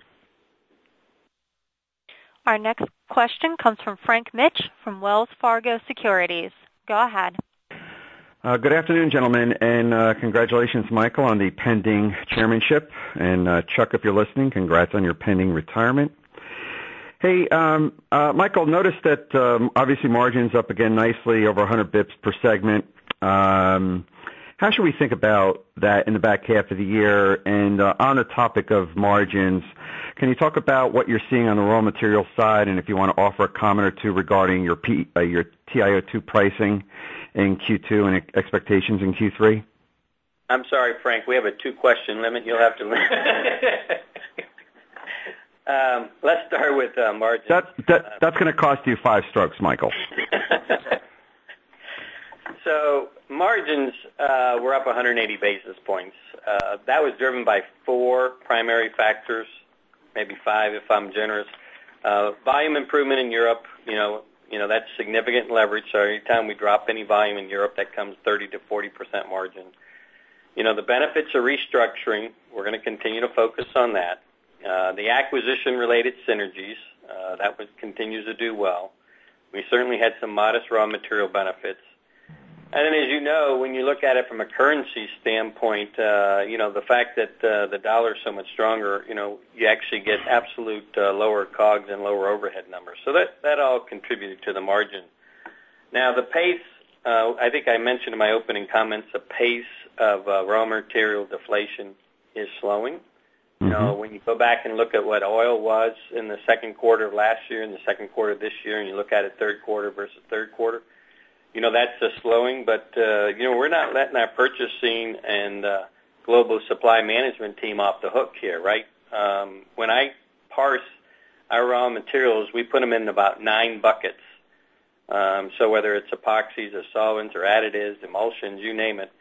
Our next question comes from Frank Mitsch from Wells Fargo Securities. Go ahead. Good afternoon, gentlemen, and congratulations, Michael, on the pending chairmanship. And Chuck, if you're listening, congrats on your pending retirement. Hey, Michael, noticed that obviously margins up again nicely, over 100 bips per segment. How should we think about that in the back half of the year? And on the topic of margins, can you talk about what you're seeing on the raw material side, and if you want to offer a comment or two regarding your TiO2 pricing in Q2 and expectations in Q3? I'm sorry, Frank. We have a 2-question limit. You'll have to let's start with margins. That's going to cost you 5 strokes, Michael. So margins were up 180 basis points. That was driven by 4 primary factors, maybe 5 if I'm generous. Volume improvement in Europe, that's significant leverage. So every time we drop any volume in Europe, that comes 30 to 40% margin. The benefits of restructuring, we're going to continue to focus on that. The acquisition-related synergies, that continues to do well. We certainly had some modest raw material benefits. And then, as you know, when you look at it from a currency standpoint, the fact that the dollar is so much stronger, you actually get absolute lower COGS and lower overhead numbers. So that all contributed to the margin. Now, the pace, I think I mentioned in my opening comments, the pace of raw material deflation is slowing. When you go back and look at what oil was in the second quarter of last year and the second quarter of this year, and you look at it third quarter versus third quarter, that's a slowing, but, we're not letting our purchasing and global supply management team off the hook here, right? When I parse our raw materials, we put them in about 9 buckets. So whether it's epoxies or solvents or additives, emulsions, you name it,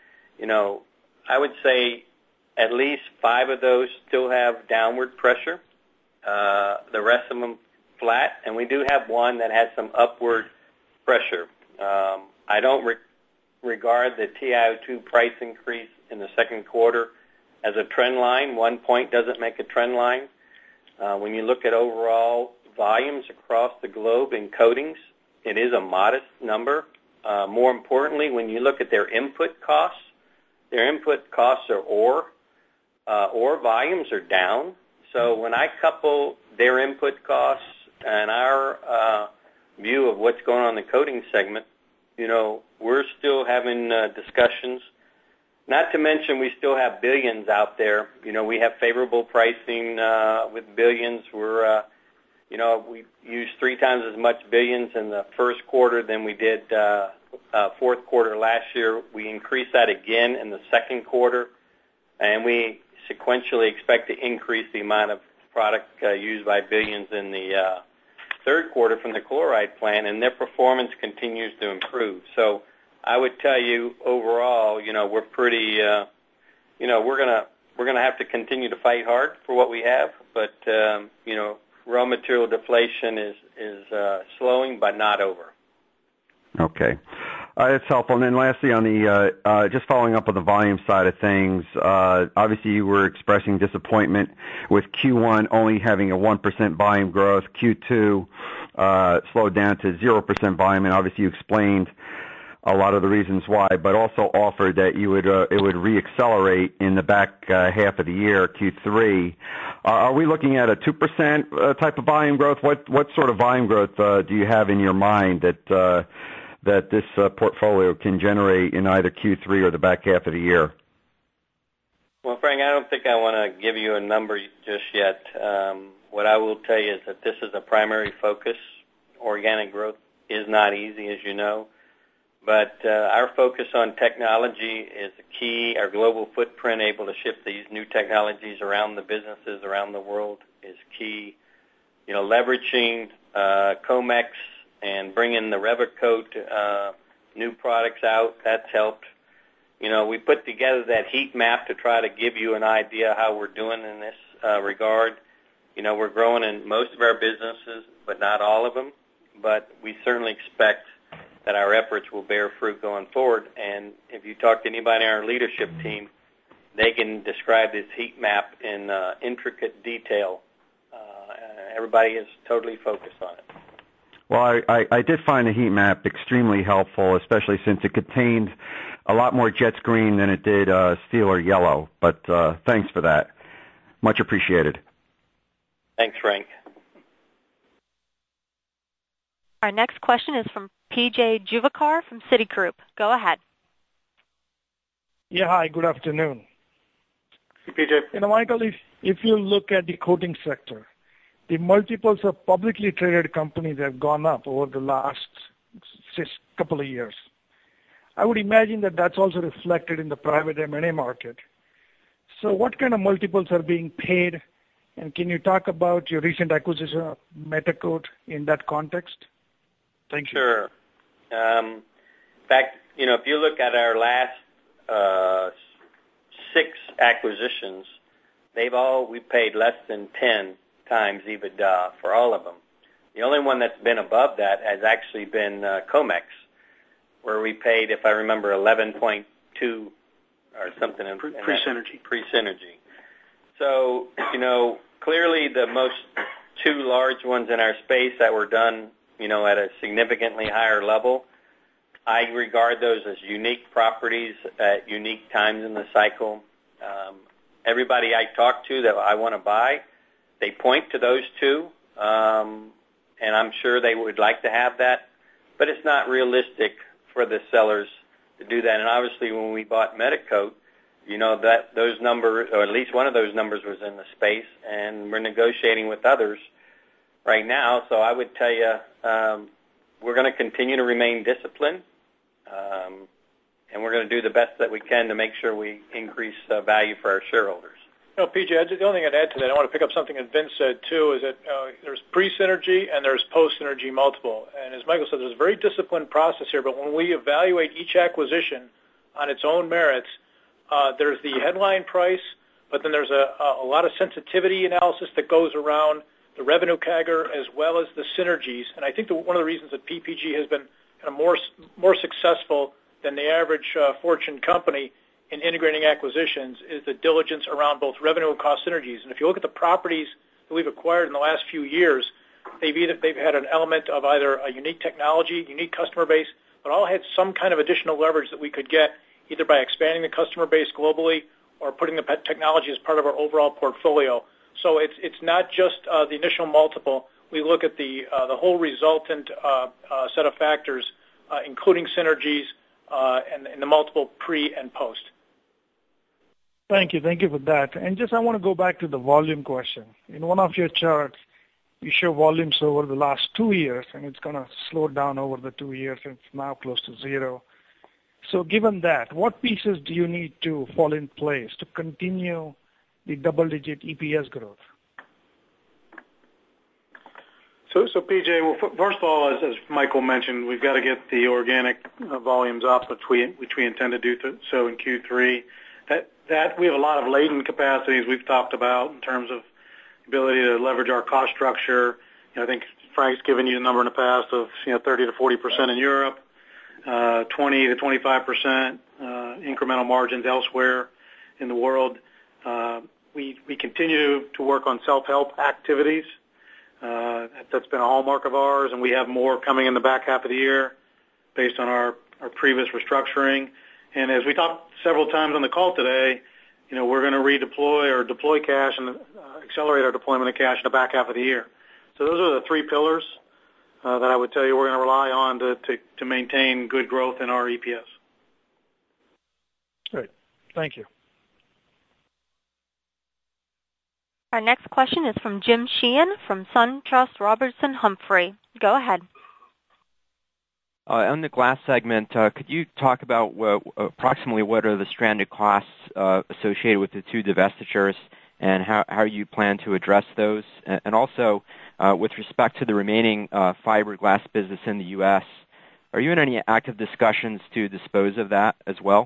I would say at least 5 of those still have downward pressure. The rest of them flat, and we do have one that has some upward pressure. I don't regard the TiO2 price increase in the second quarter as a trend line. 1 point doesn't make a trend line. When you look at overall volumes across the globe in coatings, it is a modest number. More importantly, when you look at their input costs are ore. Ore volumes are down. So when I couple their input costs and our view of what's going on in the coatings segment, we're still having discussions. Not to mention we still have billions out there. We have favorable pricing with billions. We used 3 times as much billions in the first quarter than we did fourth quarter last year. We increased that again in the second quarter, and we sequentially expect to increase the amount of product used by billions in the third quarter from the chloride plant, and their performance continues to improve. So I would tell you overall, we're pretty, we're gonna have to continue to fight hard for what we have, but raw material deflation is slowing but not over. Okay. That's helpful. And then lastly, on the just following up on the volume side of things, obviously you were expressing disappointment with Q1 only having a 1% volume growth. Q2 slowed down to 0% volume, and obviously you explained a lot of the reasons why, but also offered that it would reaccelerate in the back half of the year, Q3. Are we looking at a 2% type of volume growth? What sort of volume growth do you have in your mind that this portfolio can generate in either Q3 or the back half of the year? Well, Frank, I don't think I want to give you a number just yet. What I will tell you is that this is a primary focus. Organic growth is not easy, as you know. But our focus on technology is the key. Our global footprint, able to ship these new technologies around the businesses around the world, is key. Leveraging Comex and bringing the Revicoat new products out, that's helped. We put together that heat map to try to give you an idea how we're doing in this regard. We're growing in most of our businesses, but not all of them. But we certainly expect that our efforts will bear fruit going forward. And if you talk to anybody on our leadership team, they can describe this heat map in intricate detail. Everybody is totally focused on it. Well, I did find the heat map extremely helpful, especially since it contained a lot more jet green than it did steel or yellow. But thanks for that. Much appreciated. Thanks, Frank. Our next question is from P.J. Juvekar from Citigroup. Go ahead. Yeah, hi, good afternoon. Hey, PJ. Michael, if you look at the coating sector, the multiples of publicly traded companies have gone up over the last couple of years. I would imagine that that's also reflected in the private M&A market. So what kind of multiples are being paid, and can you talk about your recent acquisition of Metacoat in that context? Thank you. Sure. In fact, if you look at our last 6 acquisitions, we paid less than 10 times EBITDA for all of them. The only one that's been above that has actually been Comex, where we paid, if I remember, 11.2 or something. Pre-synergy. Pre-synergy. So, clearly the most 2 large ones in our space that were done, at a significantly higher level, I regard those as unique properties at unique times in the cycle. Everybody I talk to that I want to buy, they point to those 2, and I'm sure they would like to have that, but it's not realistic for the sellers to do that. And obviously when we bought Metacoat, that those numbers, or at least one of those numbers, was in the space, and we're negotiating with others right now. So I would tell you, we're going to continue to remain disciplined. and we're going to do the best that we can to make sure we increase value for our shareholders. PJ, the only thing I'd add to that, I want to pick up something that Vince said too, is that there's pre-synergy and there's post-synergy multiple. And as Michael said, there's a very disciplined process here, but when we evaluate each acquisition on its own merits, there's the headline price, but then there's a lot of sensitivity analysis that goes around the revenue CAGR as well as the synergies. And I think one of the reasons that PPG has been kind of more successful than the average Fortune company in integrating acquisitions is the diligence around both revenue and cost synergies. And if you look at the properties that we've acquired in the last few years, they've had an element of either a unique technology, unique customer base, but all had some kind of additional leverage that we could get either by expanding the customer base globally or putting the technology as part of our overall portfolio. So it's not just the initial multiple. We look at the whole resultant set of factors, including synergies and the multiple pre and post. Thank you for that. And I want to go back to the volume question. In one of your charts, you show volumes over the last 2 years, and it's going to slow down over the 2 years, and it's now close to zero. So given that, what pieces do you need to fall in place to continue the double-digit EPS growth? So PJ, well, first of all, as Michael mentioned, we've got to get the organic volumes up, which we intend to do so in Q3. That we have a lot of latent capacities we've talked about in terms of ability to leverage our cost structure. I think Frank's given you a number in the past of 30 to 40% in Europe, 20 to 25% incremental margins elsewhere in the world. We continue to work on self-help activities. That's been a hallmark of ours, and we have more coming in the back half of the year based on our previous restructuring. And as we talked several times on the call today, we're going to redeploy or deploy cash and accelerate our deployment of cash in the back half of the year. So those are the three pillars that I would tell you we're going to rely on to maintain good growth in our EPS. Great. Thank you. Our next question is from Jim Sheehan from SunTrust Robinson Humphrey. Go ahead. On the glass segment, could you talk about approximately what are the stranded costs associated with the two divestitures and how you plan to address those? And also, with respect to the remaining fiberglass business in the U.S., are you in any active discussions to dispose of that as well?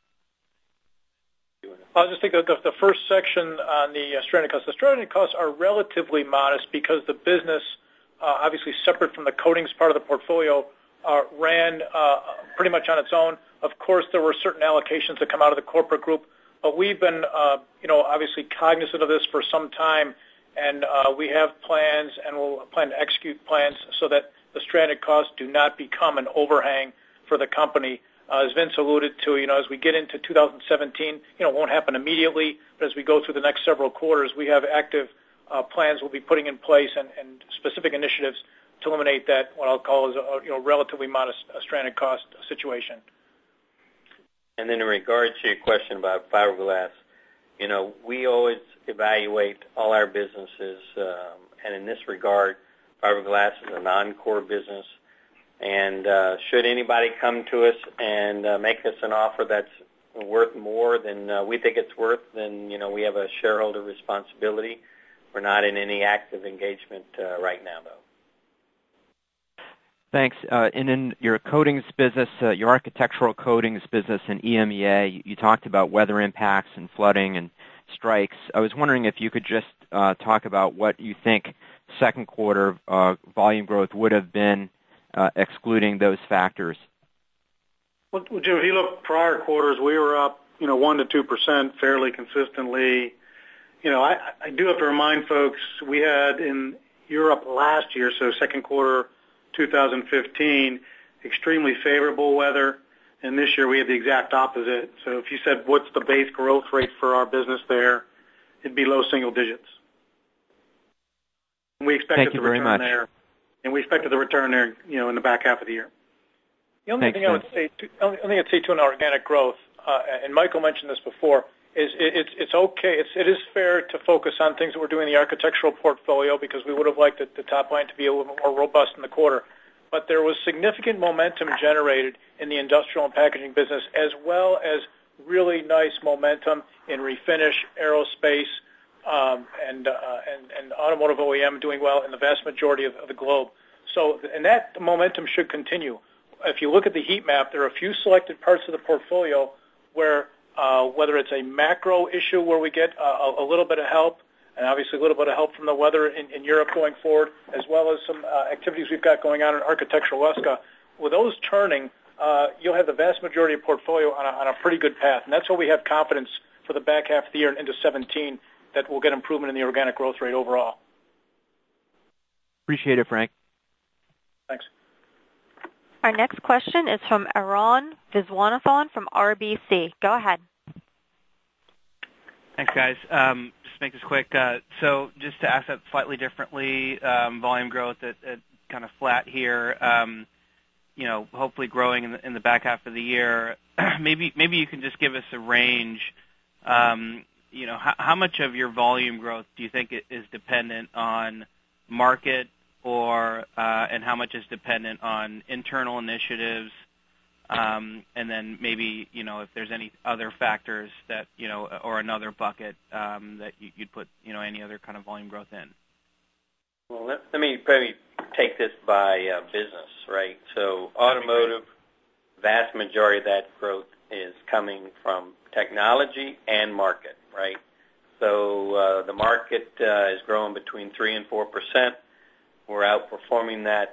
I'll just take the first section on the stranded costs. The stranded costs are relatively modest because the business, obviously separate from the coatings part of the portfolio, ran pretty much on its own. Of course, there were certain allocations that come out of the corporate group, but we've been, obviously cognizant of this for some time, and we have plans, and we'll plan to execute plans so that the stranded costs do not become an overhang for the company. As Vince alluded to, as we get into 2017, it won't happen immediately, but as we go through the next several quarters, we have active plans we'll be putting in place and specific initiatives to eliminate that, what I'll call is a relatively modest stranded cost situation. And then in regards to your question about fiberglass, we always evaluate all our businesses, and in this regard, fiberglass is a non-core business. And should anybody come to us and make us an offer that's worth more than we think it's worth, then, we have a shareholder responsibility. We're not in any active engagement right now, though. Thanks. And in your coatings business, your architectural coatings business in EMEA, you talked about weather impacts and flooding and strikes. I was wondering if you could just talk about what you think second quarter volume growth would have been excluding those factors. Well, Jim, if you look prior quarters, we were up, 1% to 2% fairly consistently. I do have to remind folks we had in Europe last year, so second quarter 2015, extremely favorable weather, and this year we had the exact opposite. So if you said what's the base growth rate for our business there, it'd be low single digits. And we expected the return there. And we expected the return there, in the back half of the year. The only thing I would say, I'd say too, on organic growth, and Michael mentioned this before, is it's okay. It is fair to focus on things that we're doing in the architectural portfolio because we would have liked the top line to be a little bit more robust in the quarter. but there was significant momentum generated in the industrial and packaging business, as well as really nice momentum in refinish, aerospace, and automotive OEM doing well in the vast majority of the globe. So, and that momentum should continue. If you look at the heat map, there are a few selected parts of the portfolio where, whether it's a macro issue where we get a little bit of help, and obviously a little bit of help from the weather in Europe going forward, as well as some activities we've got going on in Architectural WESCA. With those turning, you'll have the vast majority of portfolio on a pretty good path, and that's why we have confidence for the back half of the year and into 2017 that we'll get improvement in the organic growth rate overall. Appreciate it, Frank. Thanks. Our next question is from Arun Viswanathan from RBC. Go ahead. Thanks, guys. Just make this quick. So just to ask that slightly differently, volume growth at kind of flat here, hopefully growing in the back half of the year. Maybe you can just give us a range. How much of your volume growth do you think is dependent on market, and how much is dependent on internal initiatives, and then maybe if there's any other factors that or another bucket that you'd put any other kind of volume growth in? Well, let me probably take this by business, right? So automotive, vast majority of that growth is coming from technology and market, right? So the market is growing between 3% and 4%. We're outperforming that,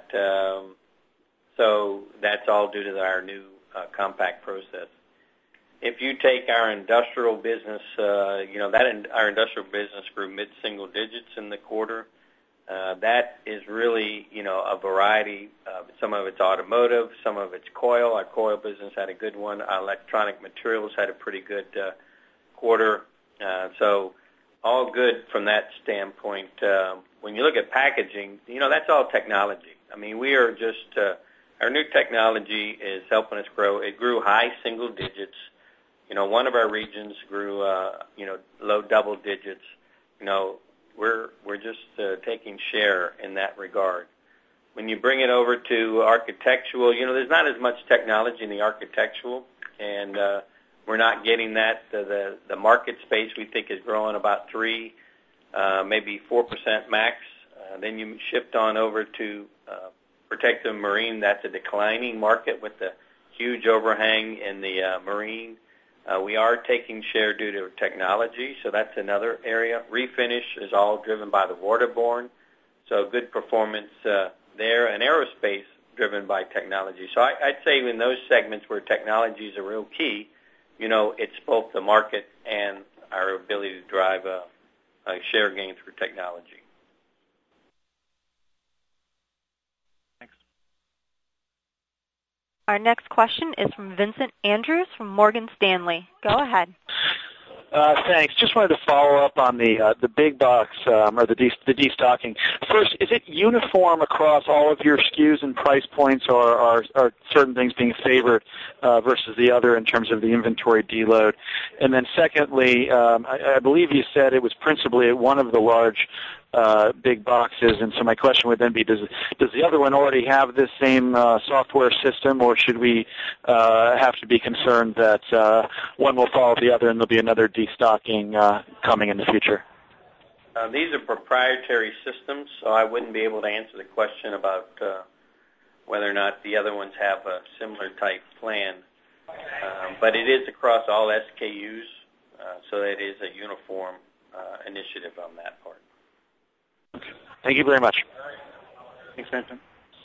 so that's all due to our new compact process. If you take our industrial business, our industrial business grew mid-single digits in the quarter. That is really, a variety. Some of it's automotive, some of it's coil. Our coil business had a good one. Our electronic materials had a pretty good quarter. So all good from that standpoint. When you look at packaging, that's all technology. I mean, we are just, our new technology is helping us grow. It grew high single digits. One of our regions grew, low double digits. We're just taking share in that regard. When you bring it over to architectural, there's not as much technology in the architectural, and we're not getting that. The market space we think is growing about 3%, maybe 4% max. Then you shift on over to protective marine. That's a declining market with the huge overhang in the marine. We are taking share due to technology, so that's another area. Refinish is all driven by the waterborne, so good performance there. And aerospace driven by technology. So I'd say in those segments where technology is a real key, it's both the market and our ability to drive a share gain through technology. Thanks. Our next question is from Vincent Andrews from Morgan Stanley. Go ahead. Thanks. Just wanted to follow up on the big box or the destocking. First, is it uniform across all of your SKUs and price points, or are certain things being favored versus the other in terms of the inventory deload? And then secondly, I believe you said it was principally at one of the large big boxes, and so my question would then be, does the other one already have this same software system, or should we have to be concerned that one will follow the other and there'll be another destocking coming in the future? These are proprietary systems, so I wouldn't be able to answer the question about whether or not the other ones have a similar type plan. But it is across all SKUs, so it is a uniform initiative on that part. Thank you very much. Thanks, Vincent.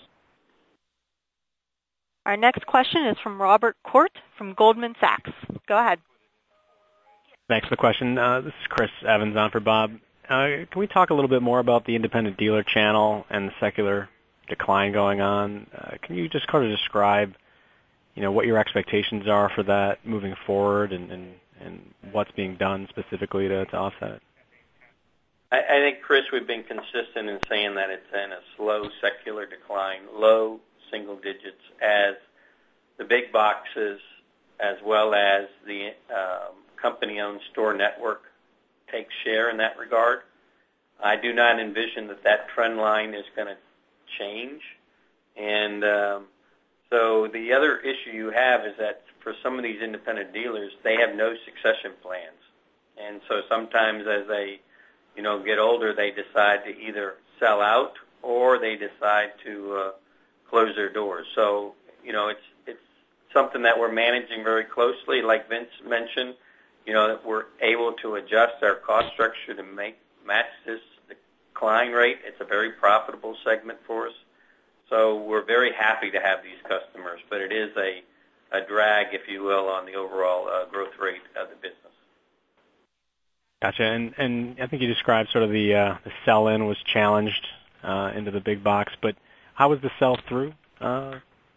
Our next question is from Robert Koort from Goldman Sachs. Go ahead. Thanks for the question. This is Chris Evans on for Bob. Can we talk a little bit more about the independent dealer channel and the secular decline going on? Can you just kind of describe, what your expectations are for that moving forward and what's being done specifically to offset it? I think, Chris, we've been consistent in saying that it's in a slow secular decline, low single digits, as the big boxes as well as the company-owned store network take share in that regard. I do not envision that trend line is going to change. And so the other issue you have is that for some of these independent dealers, they have no succession plans. And so sometimes as they, get older, they decide to either sell out or they decide to close their doors. So, it's something that we're managing very closely. Like Vince mentioned, we're able to adjust our cost structure to match this decline rate. It's a very profitable segment for us. So we're very happy to have these customers, but it is a drag, if you will, on the overall growth rate of the business. Gotcha. And I think you described sort of the sell-in was challenged into the big box, but how was the sell-through? As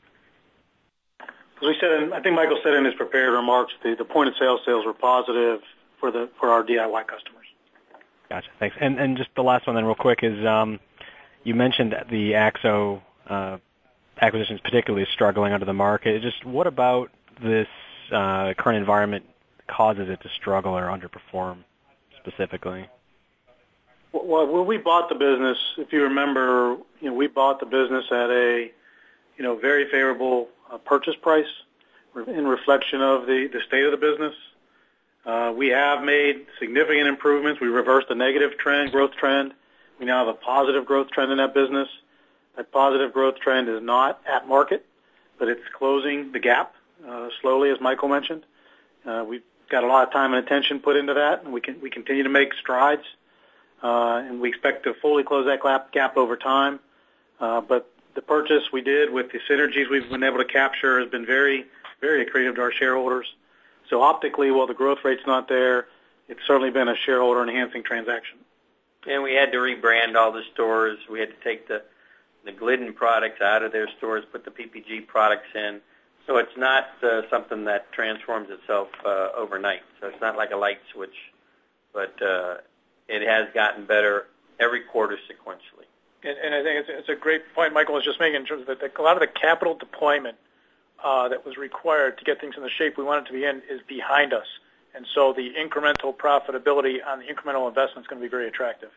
we said, I think Michael said in his prepared remarks, the point-of-sale sales were positive for our DIY customers. Gotcha. Thanks. And just the last one then real quick is you mentioned that the AXO acquisitions particularly struggling under the market. Just what about this current environment causes it to struggle or underperform specifically? Well, when we bought the business, if you remember, we bought the business at a very favorable purchase price in reflection of the state of the business. We have made significant improvements. We reversed the negative growth trend. We now have a positive growth trend in that business. That positive growth trend is not at market, but it's closing the gap slowly, as Michael mentioned. We've got a lot of time and attention put into that, and we continue to make strides, and we expect to fully close that gap over time. But the purchase we did with the synergies we've been able to capture has been very, very accretive to our shareholders. So optically, while the growth rate's not there, it's certainly been a shareholder-enhancing transaction. And we had to rebrand all the stores. We had to take the Glidden products out of their stores, put the PPG products in. So it's not something that transforms itself overnight. So it's not like a light switch, but it has gotten better every quarter sequentially. And I think it's a great point Michael was just making in terms of a lot of the capital deployment that was required to get things in the shape we want it to be in is behind us. And so the incremental profitability on the incremental investment is going to be very attractive.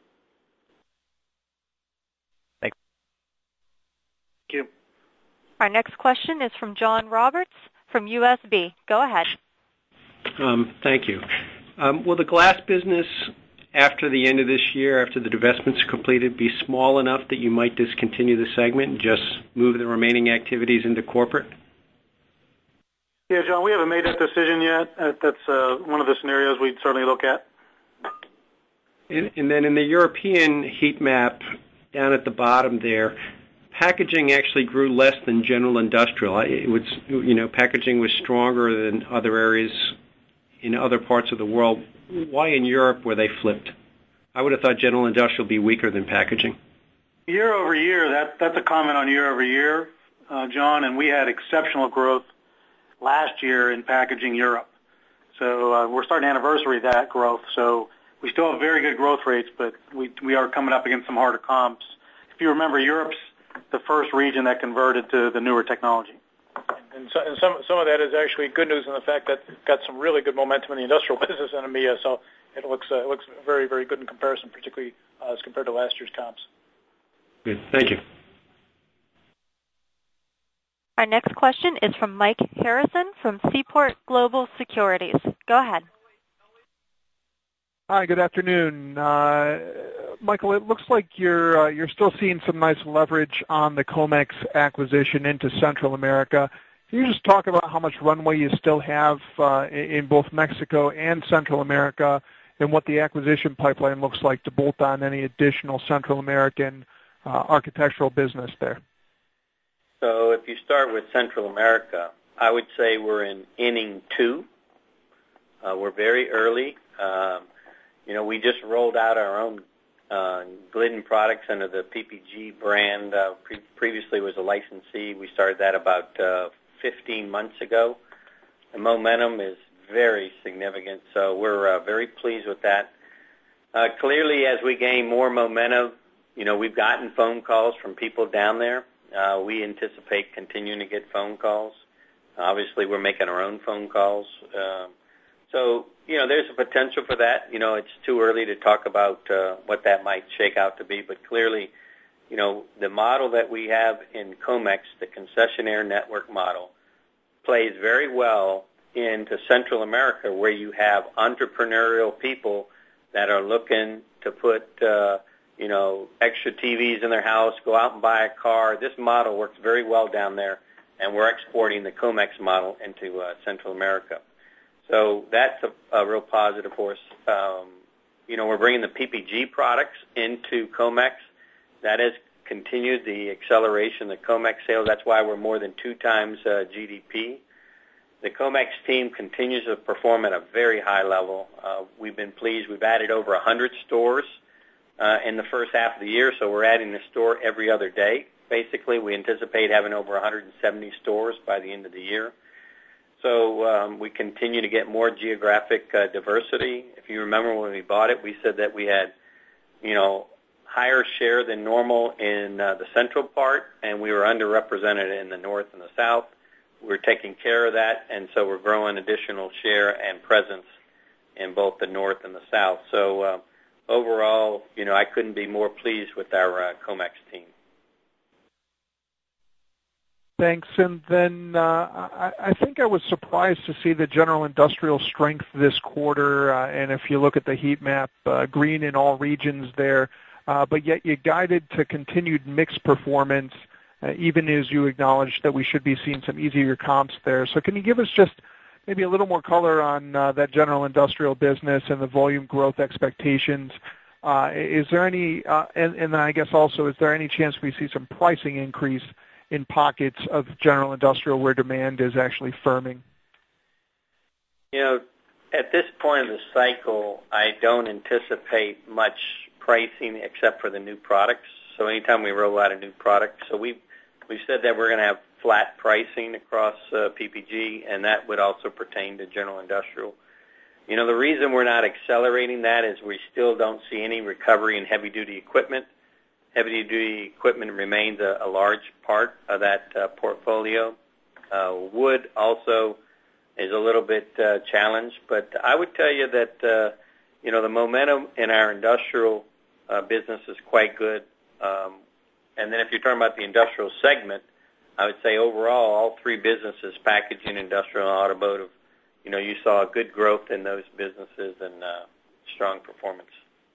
Thank you. Our next question is from John Roberts from USB. Go ahead. Thank you. Will the glass business, after the end of this year, after the divestments are completed, be small enough that you might discontinue the segment and just move the remaining activities into corporate? Yeah, John, we haven't made that decision yet. That's one of the scenarios we'd certainly look at. And then in the European heat map, down at the bottom there, packaging actually grew less than general industrial. Packaging was stronger than other areas in other parts of the world. Why in Europe were they flipped? I would have thought general industrial would be weaker than packaging. Year over year, that's a comment on year over year, John, and we had exceptional growth last year in packaging Europe. So we're starting to anniversary that growth. So we still have very good growth rates, but we are coming up against some harder comps. If you remember, Europe's the first region that converted to the newer technology. And some of that is actually good news in the fact that it's got some really good momentum in the industrial business in EMEA, so it looks very, very good in comparison, particularly as compared to last year's comps. Good. Thank you. Our next question is from Mike Harrison from Seaport Global Securities. Go ahead. Hi, good afternoon. Michael, it looks like you're still seeing some nice leverage on the Comex acquisition into Central America. Can you just talk about how much runway you still have in both Mexico and Central America and what the acquisition pipeline looks like to bolt on any additional Central American architectural business there? So if you start with Central America, I would say we're in inning 2. We're very early. We just rolled out our own Glidden products under the PPG brand. Previously was a licensee. We started that about 15 months ago. The momentum is very significant, so we're very pleased with that. Clearly, as we gain more momentum, we've gotten phone calls from people down there. We anticipate continuing to get phone calls. Obviously, we're making our own phone calls. So, there's a potential for that. It's too early to talk about what that might shake out to be, but clearly the model that we have in COMEX, the concessionaire network model, plays very well into Central America, where you have entrepreneurial people that are looking to put, extra TVs in their house, go out and buy a car. This model works very well down there, and we're exporting the COMEX model into Central America. So that's a real positive for us. We're bringing the PPG products into COMEX. That has continued the acceleration of the COMEX sales. That's why we're more than 2 times GDP. The COMEX team continues to perform at a very high level. We've been pleased. We've added over 100 stores in the first half of the year, so we're adding a store every other day. Basically, we anticipate having over 170 stores by the end of the year. So we continue to get more geographic diversity. If you remember when we bought it, we said that we had, higher share than normal in the central part, and we were underrepresented in the north and the south. We're taking care of that, and so we're growing additional share and presence in both the north and the south. So overall, I couldn't be more pleased with our COMEX team. Thanks. And then I think I was surprised to see the general industrial strength this quarter, and if you look at the heat map, green in all regions there, but yet you guided to continued mixed performance, even as you acknowledged that we should be seeing some easier comps there. So can you give us just maybe a little more color on that general industrial business and the volume growth expectations? Is there any, and then I guess also, is there any chance we see some pricing increase in pockets of general industrial where demand is actually firming? At this point of the cycle, I don't anticipate much pricing except for the new products. So anytime we roll out a new product, so we've said that we're going to have flat pricing across PPG, and that would also pertain to general industrial. The reason we're not accelerating that is we still don't see any recovery in heavy-duty equipment. Heavy-duty equipment remains a large part of that portfolio. Wood also is a little bit challenged, but I would tell you that the momentum in our industrial business is quite good. And then if you're talking about the industrial segment, I would say overall, all 3 businesses, packaging, industrial, and automotive, you saw a good growth in those businesses and strong performance.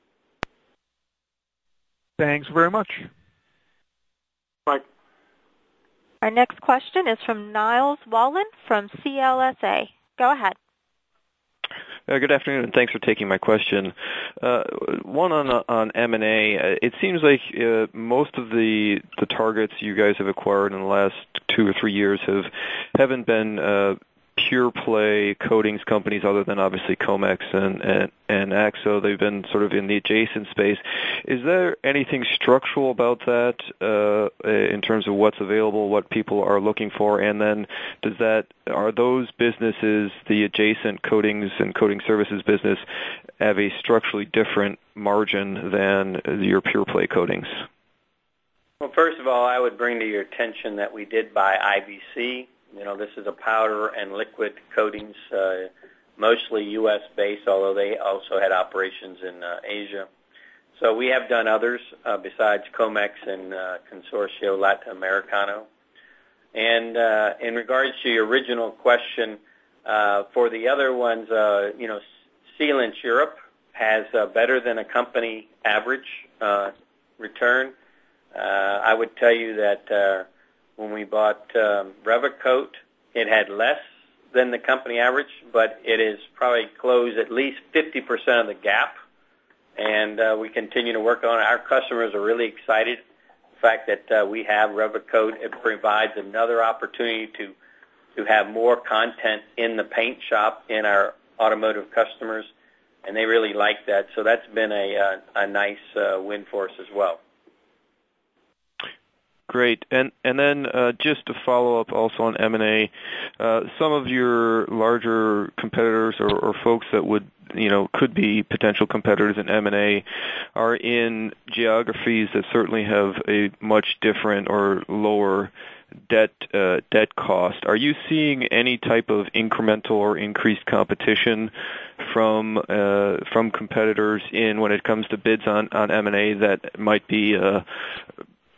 Thanks very much. Mike. Our next question is from Niles Wallen from CLSA. Go ahead. Good afternoon, and thanks for taking my question. One on M&A. It seems like most of the targets you guys have acquired in the last 2 or 3 years haven't been pure play coatings companies, other than obviously COMEX and AXO. They've been sort of in the adjacent space. Is there anything structural about that in terms of what's available, what people are looking for, and then are those businesses, the adjacent coatings and coating services business, have a structurally different margin than your pure play coatings? Well, first of all, I would bring to your attention that we did buy IBC. This is a powder and liquid coatings, mostly U.S.-based, although they also had operations in Asia. So we have done others besides COMEX and Consorcio Latinoamericano. And in regards to your original question, for the other ones, Sealants Europe has better than a company average return. I would tell you that when we bought Revacoat, it had less than the company average, but it is probably closed at least 50% of the gap, and we continue to work on it. Our customers are really excited. The fact that we have Revacoat, it provides another opportunity to have more content in the paint shop in our automotive customers, and they really like that. So that's been a nice win for us as well. Great. And then just to follow up also on M&A, some of your larger competitors or folks that would, could be potential competitors in M&A are in geographies that certainly have a much different or lower debt cost. Are you seeing any type of incremental or increased competition from competitors when it comes to bids on M&A that might be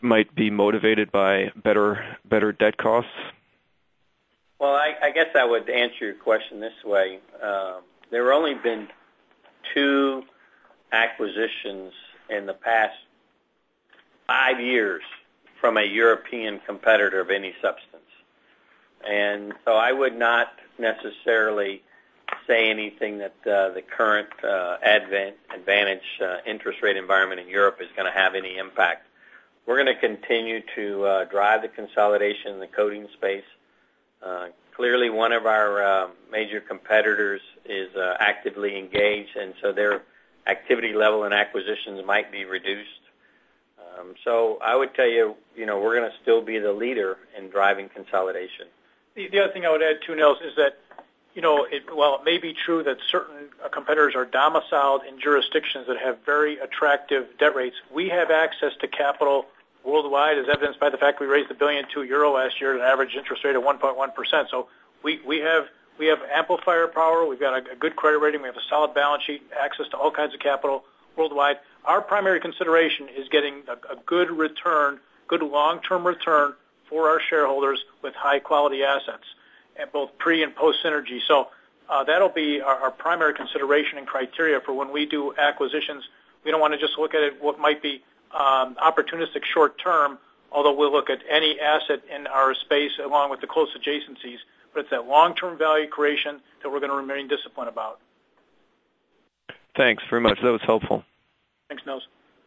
might be motivated by better debt costs? Well, I guess I would answer your question this way. There have only been 2 acquisitions in the past 5 years from a European competitor of any substance. And so I would not necessarily say anything that the current advantage interest rate environment in Europe is going to have any impact. We're going to continue to drive the consolidation in the coating space. Clearly, one of our major competitors is actively engaged, and so their activity level and acquisitions might be reduced. So I would tell you, we're going to still be the leader in driving consolidation. The other thing I would add too, Nils, is that while it may be true that certain competitors are domiciled in jurisdictions that have very attractive debt rates, we have access to capital worldwide, as evidenced by the fact we raised €1 billion last year at an average interest rate of 1.1%. So we have ample firepower. We've got a good credit rating. We have a solid balance sheet, access to all kinds of capital worldwide. Our primary consideration is getting a good return, good long-term return for our shareholders with high-quality assets, at both pre- and post-synergy. So that'll be our primary consideration and criteria for when we do acquisitions. We don't want to just look at it what might be opportunistic short-term, although we'll look at any asset in our space along with the close adjacencies. But it's that long-term value creation that we're going to remain disciplined about. Thanks very much. That was helpful. Thanks, Nils.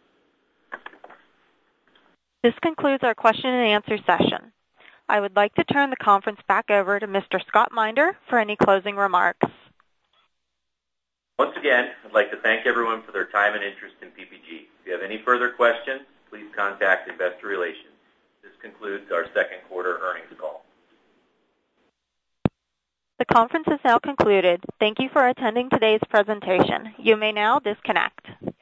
This concludes our question and answer session. I would like to turn the conference back over to Mr. Scott Minder for any closing remarks. Once again, I'd like to thank everyone for their time and interest in PPG. If you have any further questions, please contact Investor Relations. This concludes our second quarter earnings call. The conference is now concluded. Thank you for attending today's presentation. You may now disconnect.